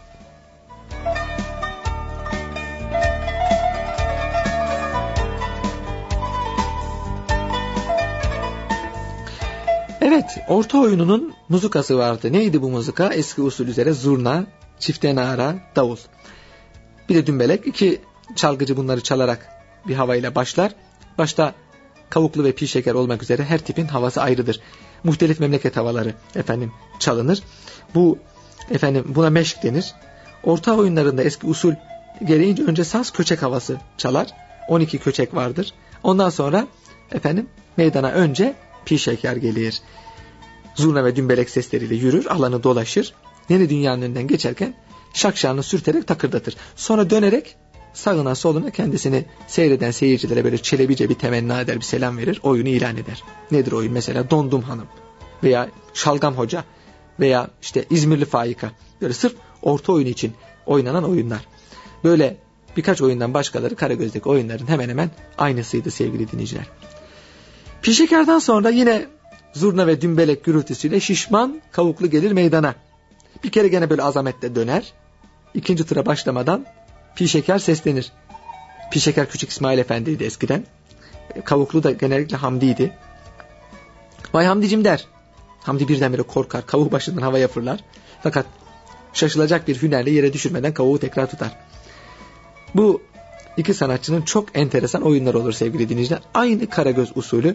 Evet, orta oyununun muzikası vardı. Neydi bu muzika? Eski usul üzere zurna, çifte nara, davul. Bir de dümbelek. 2 çalgıcı bunları çalarak bir havayla başlar. Başta kavuklu ve pi şeker olmak üzere her tipin havası ayrıdır. Muhtelif memleket havaları çalınır. Buna meşk denir. Orta oyunlarında eski usul gereğince önce saz köçek havası çalar. 12 köçek vardır. Ondan sonra meydana önce pi şeker gelir. Zurna ve dümbelek sesleriyle yürür, alanı dolaşır. Yeni dünyanın önünden geçerken şakşağını sürterek takırdatır. Sonra dönerek sağına soluna kendisini seyreden seyircilere böyle çelebice bir temenni eder, bir selam verir, oyunu ilan eder. Nedir oyun? Mesela Dondum Hanım veya Şalgam Hoca veya İzmirli Faika. Böyle sırf orta oyunu için oynanan oyunlar. Böyle birkaç oyundan başkaları Karagöz'deki oyunların hemen hemen aynısıydı sevgili dinleyiciler. Pi şekerden sonra yine zurna ve dümbelek gürültüsüyle şişman kavuklu gelir meydana. Bir kere gene böyle azametle döner. İkinci tura başlamadan pi şeker seslenir. Pi şeker Küçük İsmail Efendi'ydi eskiden. Kavuklu da genellikle Hamdi'ydi. Vay Hamdicim der. Hamdi birdenbire korkar. Kavuk başından havaya fırlar. Fakat şaşılacak bir hünerle yere düşürmeden kavuğu tekrar tutar. Bu iki sanatçının çok enteresan oyunlar olur sevgili dinleyiciler. Aynı Karagöz usulü.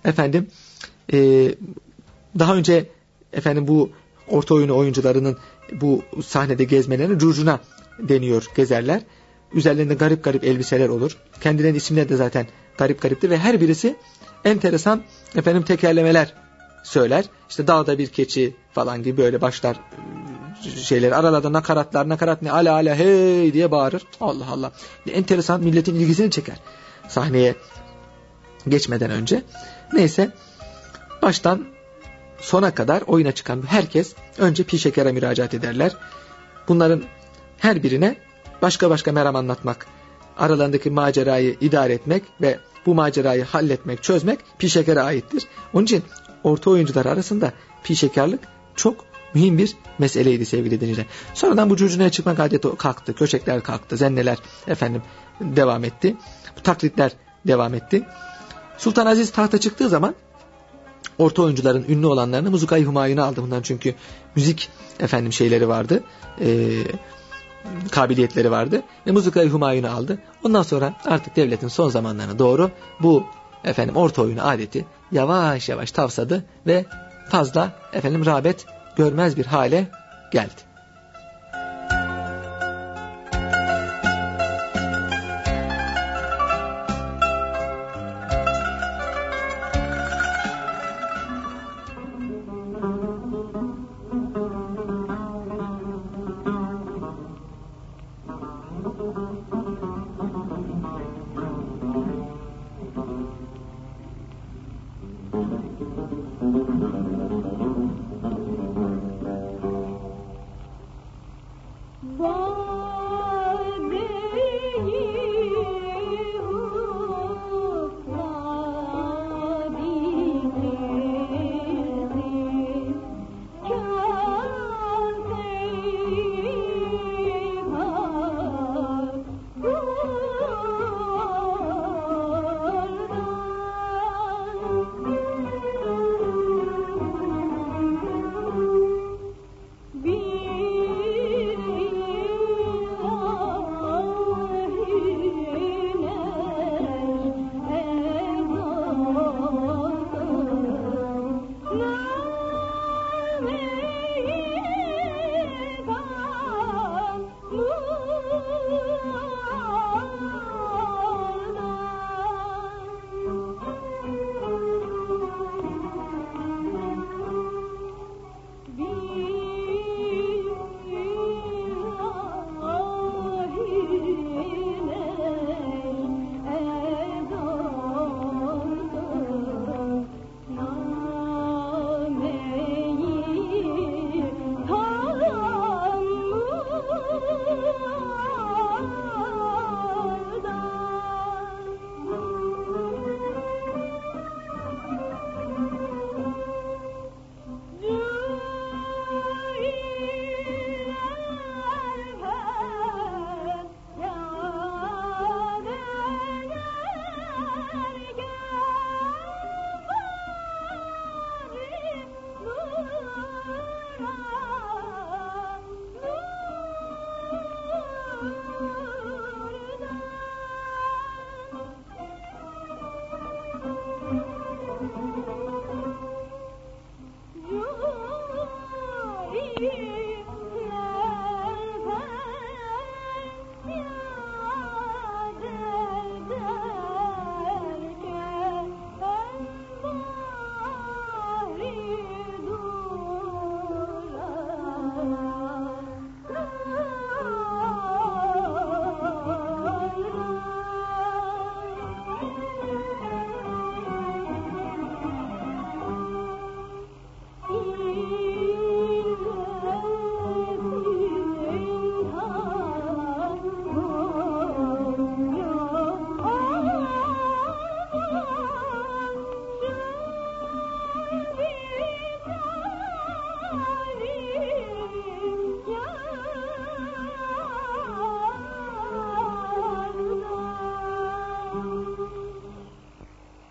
Daha önce bu orta oyunu oyuncularının bu sahnede gezmelerine curcuna deniyor, gezerler. Üzerlerinde garip garip elbiseler olur. Kendilerinin isimleri de zaten garip gariptir ve her birisi enteresan tekerlemeler söyler. Dağda bir keçi falan gibi böyle başlar aralarda nakarat ne ala ala hey diye bağırır. Allah Allah. Enteresan, milletin ilgisini çeker. Sahneye geçmeden önce. Neyse, baştan sona kadar oyuna çıkan herkes önce pi şekere müracaat ederler. Bunların her birine başka başka meram anlatmak, aralarındaki macerayı idare etmek ve bu macerayı halletmek, çözmek pi şekere aittir. Onun için orta oyuncular arasında pi şekerlik çok mühim bir meseleydi sevgili dinleyiciler. Sonradan bu curcunaya çıkmak adeti kalktı. Köçekler kalktı. Zenneler devam etti. Bu taklitler devam etti. Sultan Aziz tahta çıktığı zaman orta oyuncuların ünlü olanlarını Muzukay Humayun'a aldı. Bundan çünkü müzik şeyleri vardı. Kabiliyetleri vardı. Ve Muzukay Humayun'u aldı. Ondan sonra artık devletin son zamanlarına doğru bu orta oyunu adeti yavaş yavaş tavsadı ve fazla rağbet görmez bir hale geldi.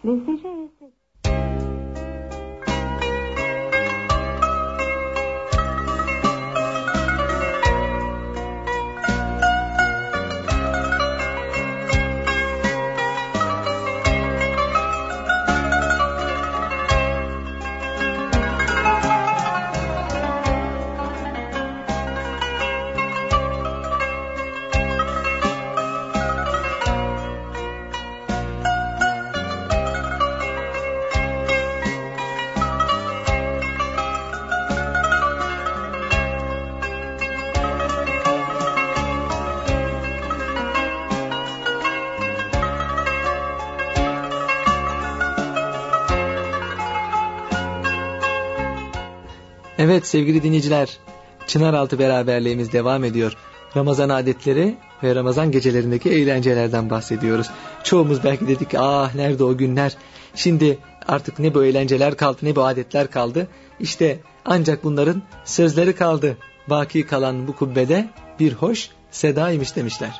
Evet sevgili dinleyiciler, Çınaraltı beraberliğimiz devam ediyor. Ramazan adetleri ve Ramazan gecelerindeki eğlencelerden bahsediyoruz. Çoğumuz belki dedik ki nerede o günler? Şimdi artık ne bu eğlenceler kaldı, ne bu adetler kaldı. İşte ancak bunların sözleri kaldı. Baki kalan bu kubbede bir hoş sedaymış demişler.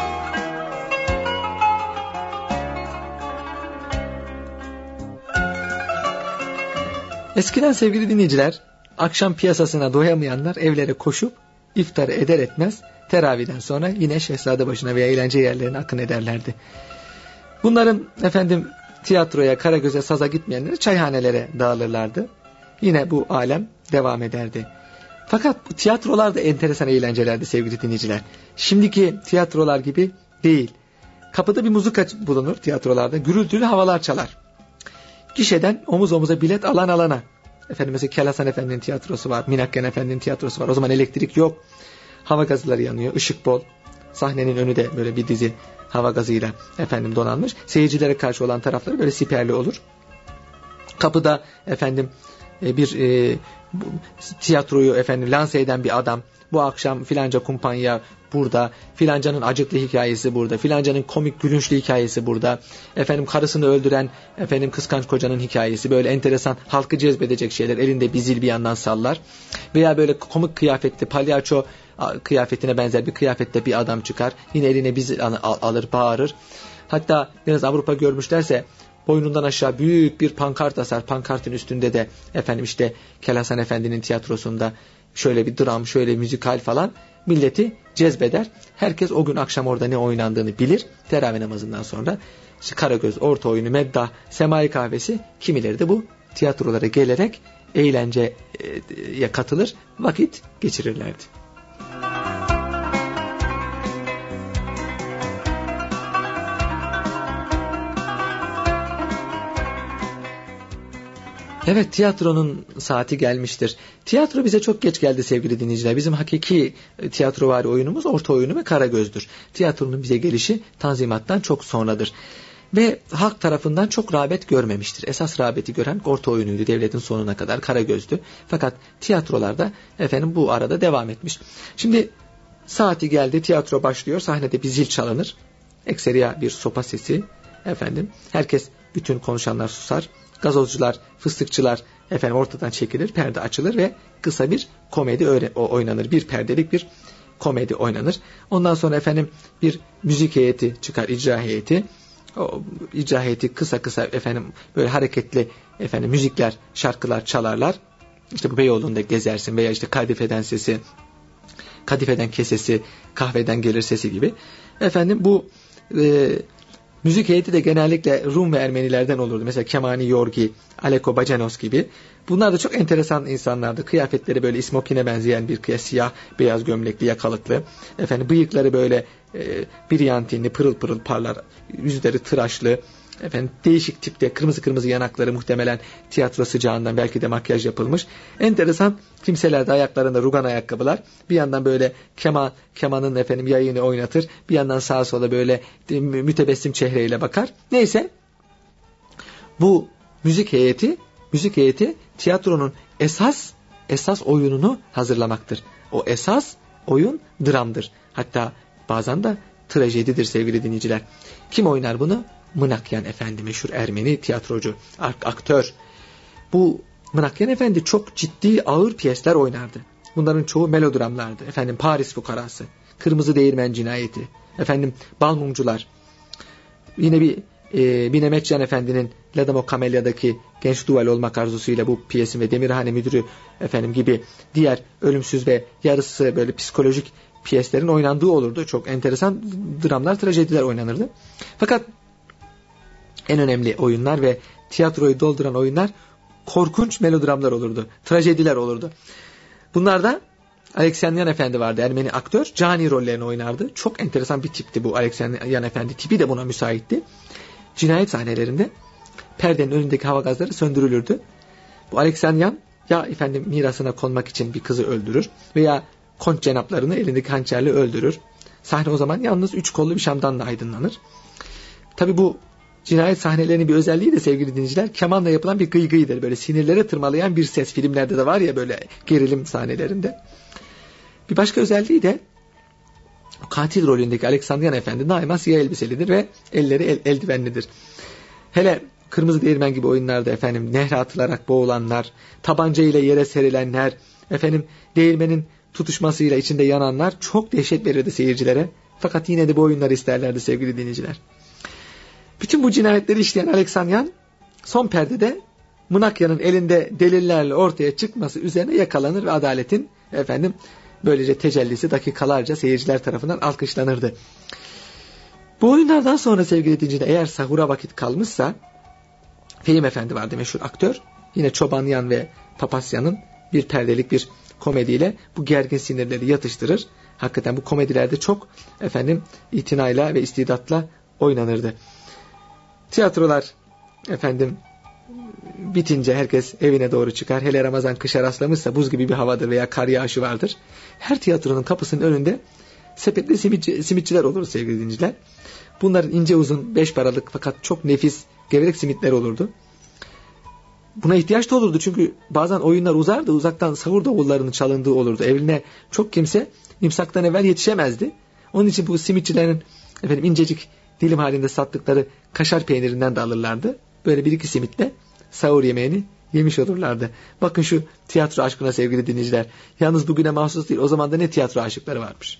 Eskiden sevgili dinleyiciler, akşam piyasasına doyamayanlar evlere koşup iftarı eder etmez teravihden sonra yine Şehzadebaşı'na veya eğlence yerlerine akın ederlerdi. Bunların tiyatroya, Karagöz'e, saza gitmeyenleri çayhanelere dağılırlardı. Yine bu alem devam ederdi. Fakat bu tiyatrolar da enteresan eğlencelerdi sevgili dinleyiciler. Şimdiki tiyatrolar gibi değil. Kapıda bir muzika bulunur tiyatrolarda, gürültülü havalar çalar. Gişeden omuz omuza bilet alan alana. Mesela Kel Hasan Efendi'nin tiyatrosu var, Minakken Efendi'nin tiyatrosu var. O zaman elektrik yok. Hava gazları yanıyor, ışık bol. Sahnenin önü de böyle bir dizi hava gazıyla donanmış. Seyircilere karşı olan tarafları böyle siperli olur. Kapıda bir tiyatroyu lanse eden bir adam. Bu akşam filanca kumpanya burada, filancanın acıklı hikayesi burada, filancanın komik gülünçlü hikayesi burada. Karısını öldüren kıskanç kocanın hikayesi, böyle enteresan halkı cezbedecek şeyler, elinde bir zil bir yandan sallar. Veya böyle komik kıyafetli, palyaço kıyafetine benzer bir kıyafette bir adam çıkar. Yine eline bir zil alır, bağırır. Hatta biraz Avrupa görmüşlerse boynundan aşağı büyük bir pankart asar. Pankartın üstünde de Kel Hasan Efendi'nin tiyatrosunda şöyle bir dram, şöyle müzikal falan milleti cezbeder. Herkes o gün akşam orada ne oynandığını bilir. Teravih namazından sonra Karagöz, orta oyunu, meddah, semai kahvesi, kimileri de bu tiyatrolara gelerek eğlenceye katılır, vakit geçirirlerdi. Evet, tiyatronun saati gelmiştir. Tiyatro bize çok geç geldi sevgili dinleyiciler. Bizim hakiki tiyatrovari oyunumuz orta oyunu ve Karagöz'dür. Tiyatronun bize gelişi Tanzimat'tan çok sonradır. Ve halk tarafından çok rağbet görmemiştir. Esas rağbeti gören orta oyunuydu, devletin sonuna kadar Karagöz'dü. Fakat tiyatrolarda bu arada devam etmiş. Şimdi saati geldi, tiyatro başlıyor, sahnede bir zil çalınır. Ekseriya bir sopa sesi, herkes, bütün konuşanlar susar. Gazozcular, fıstıkçılar ortadan çekilir, perde açılır ve kısa bir komedi oynanır. Bir perdelik bir komedi oynanır. Ondan sonra bir müzik heyeti çıkar, icra heyeti. O icra heyeti kısa böyle hareketli müzikler, şarkılar çalarlar. İşte bu Beyoğlu'nda gezersin veya kadifeden sesi, kadifeden kesesi, kahveden gelir sesi gibi. Bu müzik heyeti de genellikle Rum ve Ermenilerden olurdu. Mesela Kemani Yorgi, Aleko Bacanos gibi. Bunlar da çok enteresan insanlardı. Kıyafetleri böyle İsmokin'e benzeyen bir kıyas, siyah, beyaz gömlekli, yakalıklı. Bıyıkları böyle briyantinli, pırıl pırıl parlar. Yüzleri tıraşlı. Değişik tipte kırmızı yanakları, muhtemelen tiyatro sıcağından belki de makyaj yapılmış. Enteresan kimselerde ayaklarında rugan ayakkabılar. Bir yandan böyle kemanın yayını oynatır. Bir yandan sağa sola böyle mütebessim çehreyle bakar. Neyse, bu müzik heyeti tiyatronun esas oyununu hazırlamaktır. O esas oyun dramdır. Hatta bazen de trajedidir sevgili dinleyiciler. Kim oynar bunu? Minakken Efendi, meşhur Ermeni tiyatrocu, aktör. Bu Minakken Efendi çok ciddi, ağır piyesler oynardı. Bunların çoğu melodramlardı. Paris Fukarası, Kırmızı Değirmen Cinayeti, Bal Mumcular. Yine bir Binemet Can Efendi'nin Ladamo Kamelya'daki genç duval olmak arzusuyla bu piyesin ve Demirhane Müdürü gibi diğer ölümsüz ve yarısı böyle psikolojik piyeslerin oynandığı olurdu. Çok enteresan dramlar, trajediler oynanırdı. Fakat en önemli oyunlar ve tiyatroyu dolduran oyunlar korkunç melodramlar olurdu. Trajediler olurdu. Bunlarda Aleksandyan Efendi vardı. Ermeni aktör. Cani rollerini oynardı. Çok enteresan bir tipti bu Aleksandyan Efendi. Tipi de buna müsaitti. Cinayet sahnelerinde perdenin önündeki hava gazları söndürülürdü. Bu Aleksandyan ya mirasına konmak için bir kızı öldürür veya kont cenaplarını elindeki hançerle öldürür. Sahne o zaman yalnız 3 kollu bir şamdanla aydınlanır. Tabi bu cinayet sahnelerinin bir özelliği de sevgili dinleyiciler, kemanla yapılan bir gıygıydır. Böyle sinirlere tırmalayan bir ses. Filmlerde de var ya böyle gerilim sahnelerinde. Bir başka özelliği de katil rolündeki Aleksandyan Efendi daima siyah elbiselidir ve elleri eldivenlidir. Hele Kırmızı Değirmen gibi oyunlarda nehre atılarak boğulanlar, tabanca ile yere serilenler, değirmenin tutuşmasıyla içinde yananlar çok dehşet verirdi seyircilere. Fakat yine de bu oyunları isterlerdi sevgili dinleyiciler. Bütün bu cinayetleri işleyen Aleksandyan son perdede Mınakya'nın elinde delillerle ortaya çıkması üzerine yakalanır ve adaletin böylece tecellisi dakikalarca seyirciler tarafından alkışlanırdı. Bu oyunlardan sonra sevgili dinleyiciler, eğer sahura vakit kalmışsa Fehim Efendi vardı, meşhur aktör. Yine Çobanyan ve Papasyan'ın bir perdelik bir komediyle bu gergin sinirleri yatıştırır. Hakikaten bu komedilerde çok itinayla ve istidatla oynanırdı. Tiyatrolar bitince herkes evine doğru çıkar. Hele Ramazan kışa rastlamışsa buz gibi bir havadır veya kar yağışı vardır. Her tiyatronun kapısının önünde sepetli simitçiler olur sevgili dinleyiciler. Bunların ince uzun 5 paralık fakat çok nefis gevrek simitler olurdu. Buna ihtiyaç da olurdu çünkü bazen oyunlar uzardı. Uzaktan sahur davullarının çalındığı olurdu. Evine çok kimse imsaktan evvel yetişemezdi. Onun için bu simitçilerin incecik dilim halinde sattıkları kaşar peynirinden de alırlardı. Böyle 1-2 simitle sahur yemeğini yemiş olurlardı. Bakın şu tiyatro aşkına sevgili dinleyiciler. Yalnız bugüne mahsus değil. O zaman da ne tiyatro aşıkları varmış.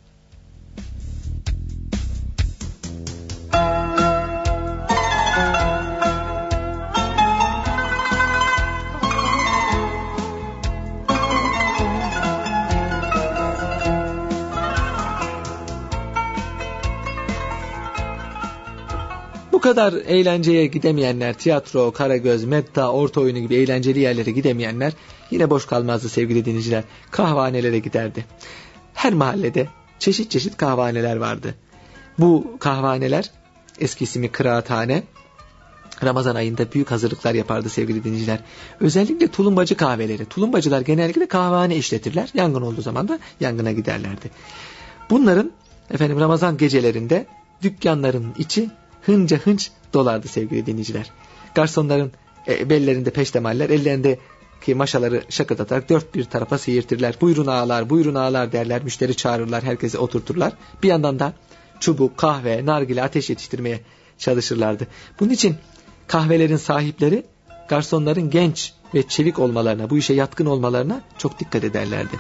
Bu kadar eğlenceye gidemeyenler, tiyatro, Karagöz, Medda, orta oyunu gibi eğlenceli yerlere gidemeyenler yine boş kalmazdı sevgili dinleyiciler. Kahvehanelere giderdi. Her mahallede çeşit çeşit kahvehaneler vardı. Bu kahvehaneler, eski ismi kıraathane, Ramazan ayında büyük hazırlıklar yapardı sevgili dinleyiciler. Özellikle tulumbacı kahveleri. Tulumbacılar genellikle kahvehane işletirler. Yangın olduğu zaman da yangına giderlerdi. Bunların Ramazan gecelerinde dükkanların içi hınca hınç dolardı sevgili dinleyiciler. Garsonların bellerinde peştemaller, ellerindeki maşaları şakırdatarak dört bir tarafa seyirtirler. Buyurun ağalar, buyurun ağalar derler. Müşteri çağırırlar, herkesi oturturlar. Bir yandan da çubuk, kahve, nargile, ateş yetiştirmeye çalışırlardı. Bunun için kahvelerin sahipleri garsonların genç ve çevik olmalarına, bu işe yatkın olmalarına çok dikkat ederlerdi.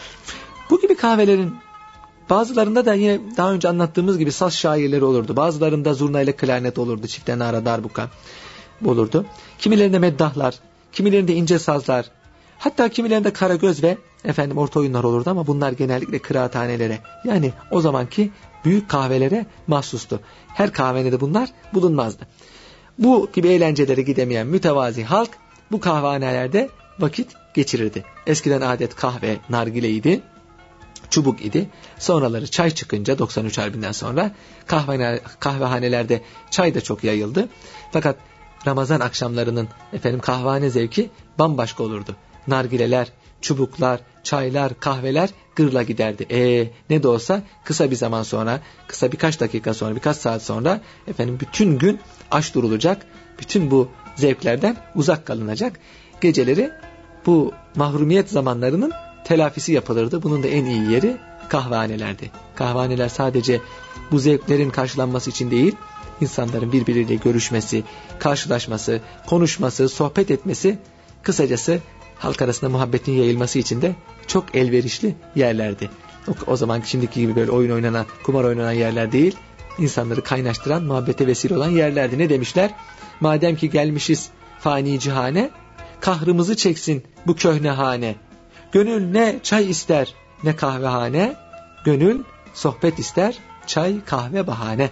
Bu gibi kahvelerin bazılarında da yine daha önce anlattığımız gibi saz şairleri olurdu. Bazılarında zurna ile klarnet olurdu. Çifte nara, darbuka olurdu. Kimilerinde meddahlar, kimilerinde ince sazlar, hatta kimilerinde karagöz ve orta oyunlar olurdu ama bunlar genellikle kıraathanelere, yani o zamanki büyük kahvelere mahsustu. Her kahvenede bunlar bulunmazdı. Bu gibi eğlencelere gidemeyen mütevazi halk bu kahvehanelerde vakit geçirirdi. Eskiden adet kahve, nargileydi, çubuk idi. Sonraları çay çıkınca 93 Harbi'nden sonra kahvehanelerde çay da çok yayıldı. Fakat Ramazan akşamlarının kahvehane zevki bambaşka olurdu. Nargileler, çubuklar, çaylar, kahveler gırla giderdi. Ne de olsa kısa bir zaman sonra, kısa birkaç dakika sonra, birkaç saat sonra bütün gün aç durulacak. Bütün bu zevklerden uzak kalınacak. Geceleri bu mahrumiyet zamanlarının telafisi yapılırdı. Bunun da en iyi yeri kahvehanelerdi. Kahvehaneler sadece bu zevklerin karşılanması için değil, insanların birbiriyle görüşmesi, karşılaşması, konuşması, sohbet etmesi, kısacası halk arasında muhabbetin yayılması için de çok elverişli yerlerdi. O zaman şimdiki gibi böyle oyun oynanan, kumar oynanan yerler değil, insanları kaynaştıran, muhabbete vesile olan yerlerdi. Ne demişler? Madem ki gelmişiz fani cihane, kahrımızı çeksin bu köhne hane. Gönül ne çay ister ne kahvehane, gönül sohbet ister çay kahve bahane.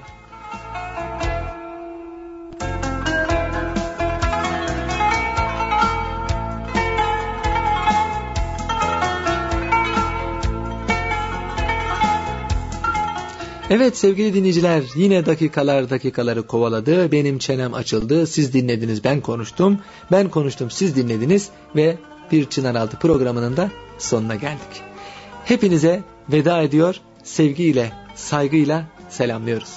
Evet sevgili dinleyiciler, yine dakikaları kovaladı. Benim çenem açıldı. Siz dinlediniz, ben konuştum. Ben konuştum, siz dinlediniz ve Bir Çınaraltı programının da sonuna geldik. Hepinize veda ediyor, sevgiyle, saygıyla selamlıyoruz.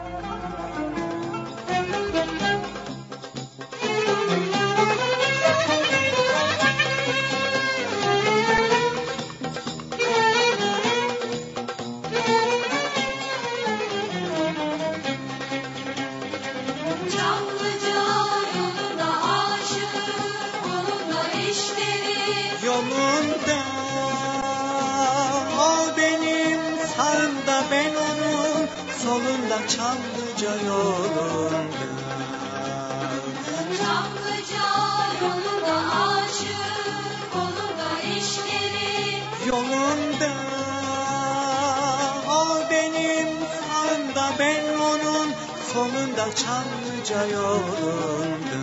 Çamlıca yolunda, Çamlıca yolunda aşık olunda işleri yolunda, o benim sağımda ben onun solunda Çamlıca yolunda.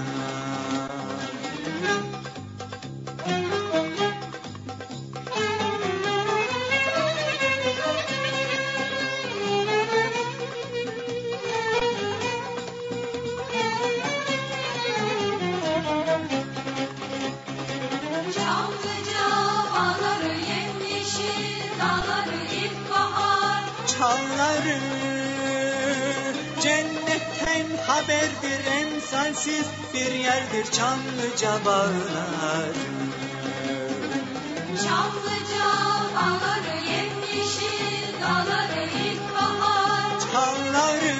Çağları cennetten haberdir, emsalsiz bir yerdir Çamlıca bağları. Çamlıca bağları yemyeşil dağları ilkbahar. Çağları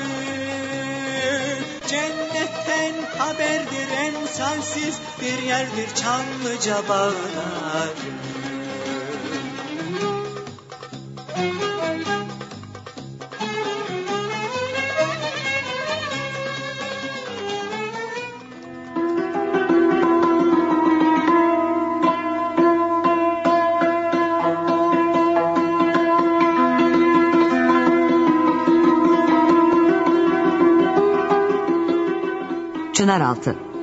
cennetten haberdir, emsalsiz bir yerdir Çamlıca bağları. Çınaraltı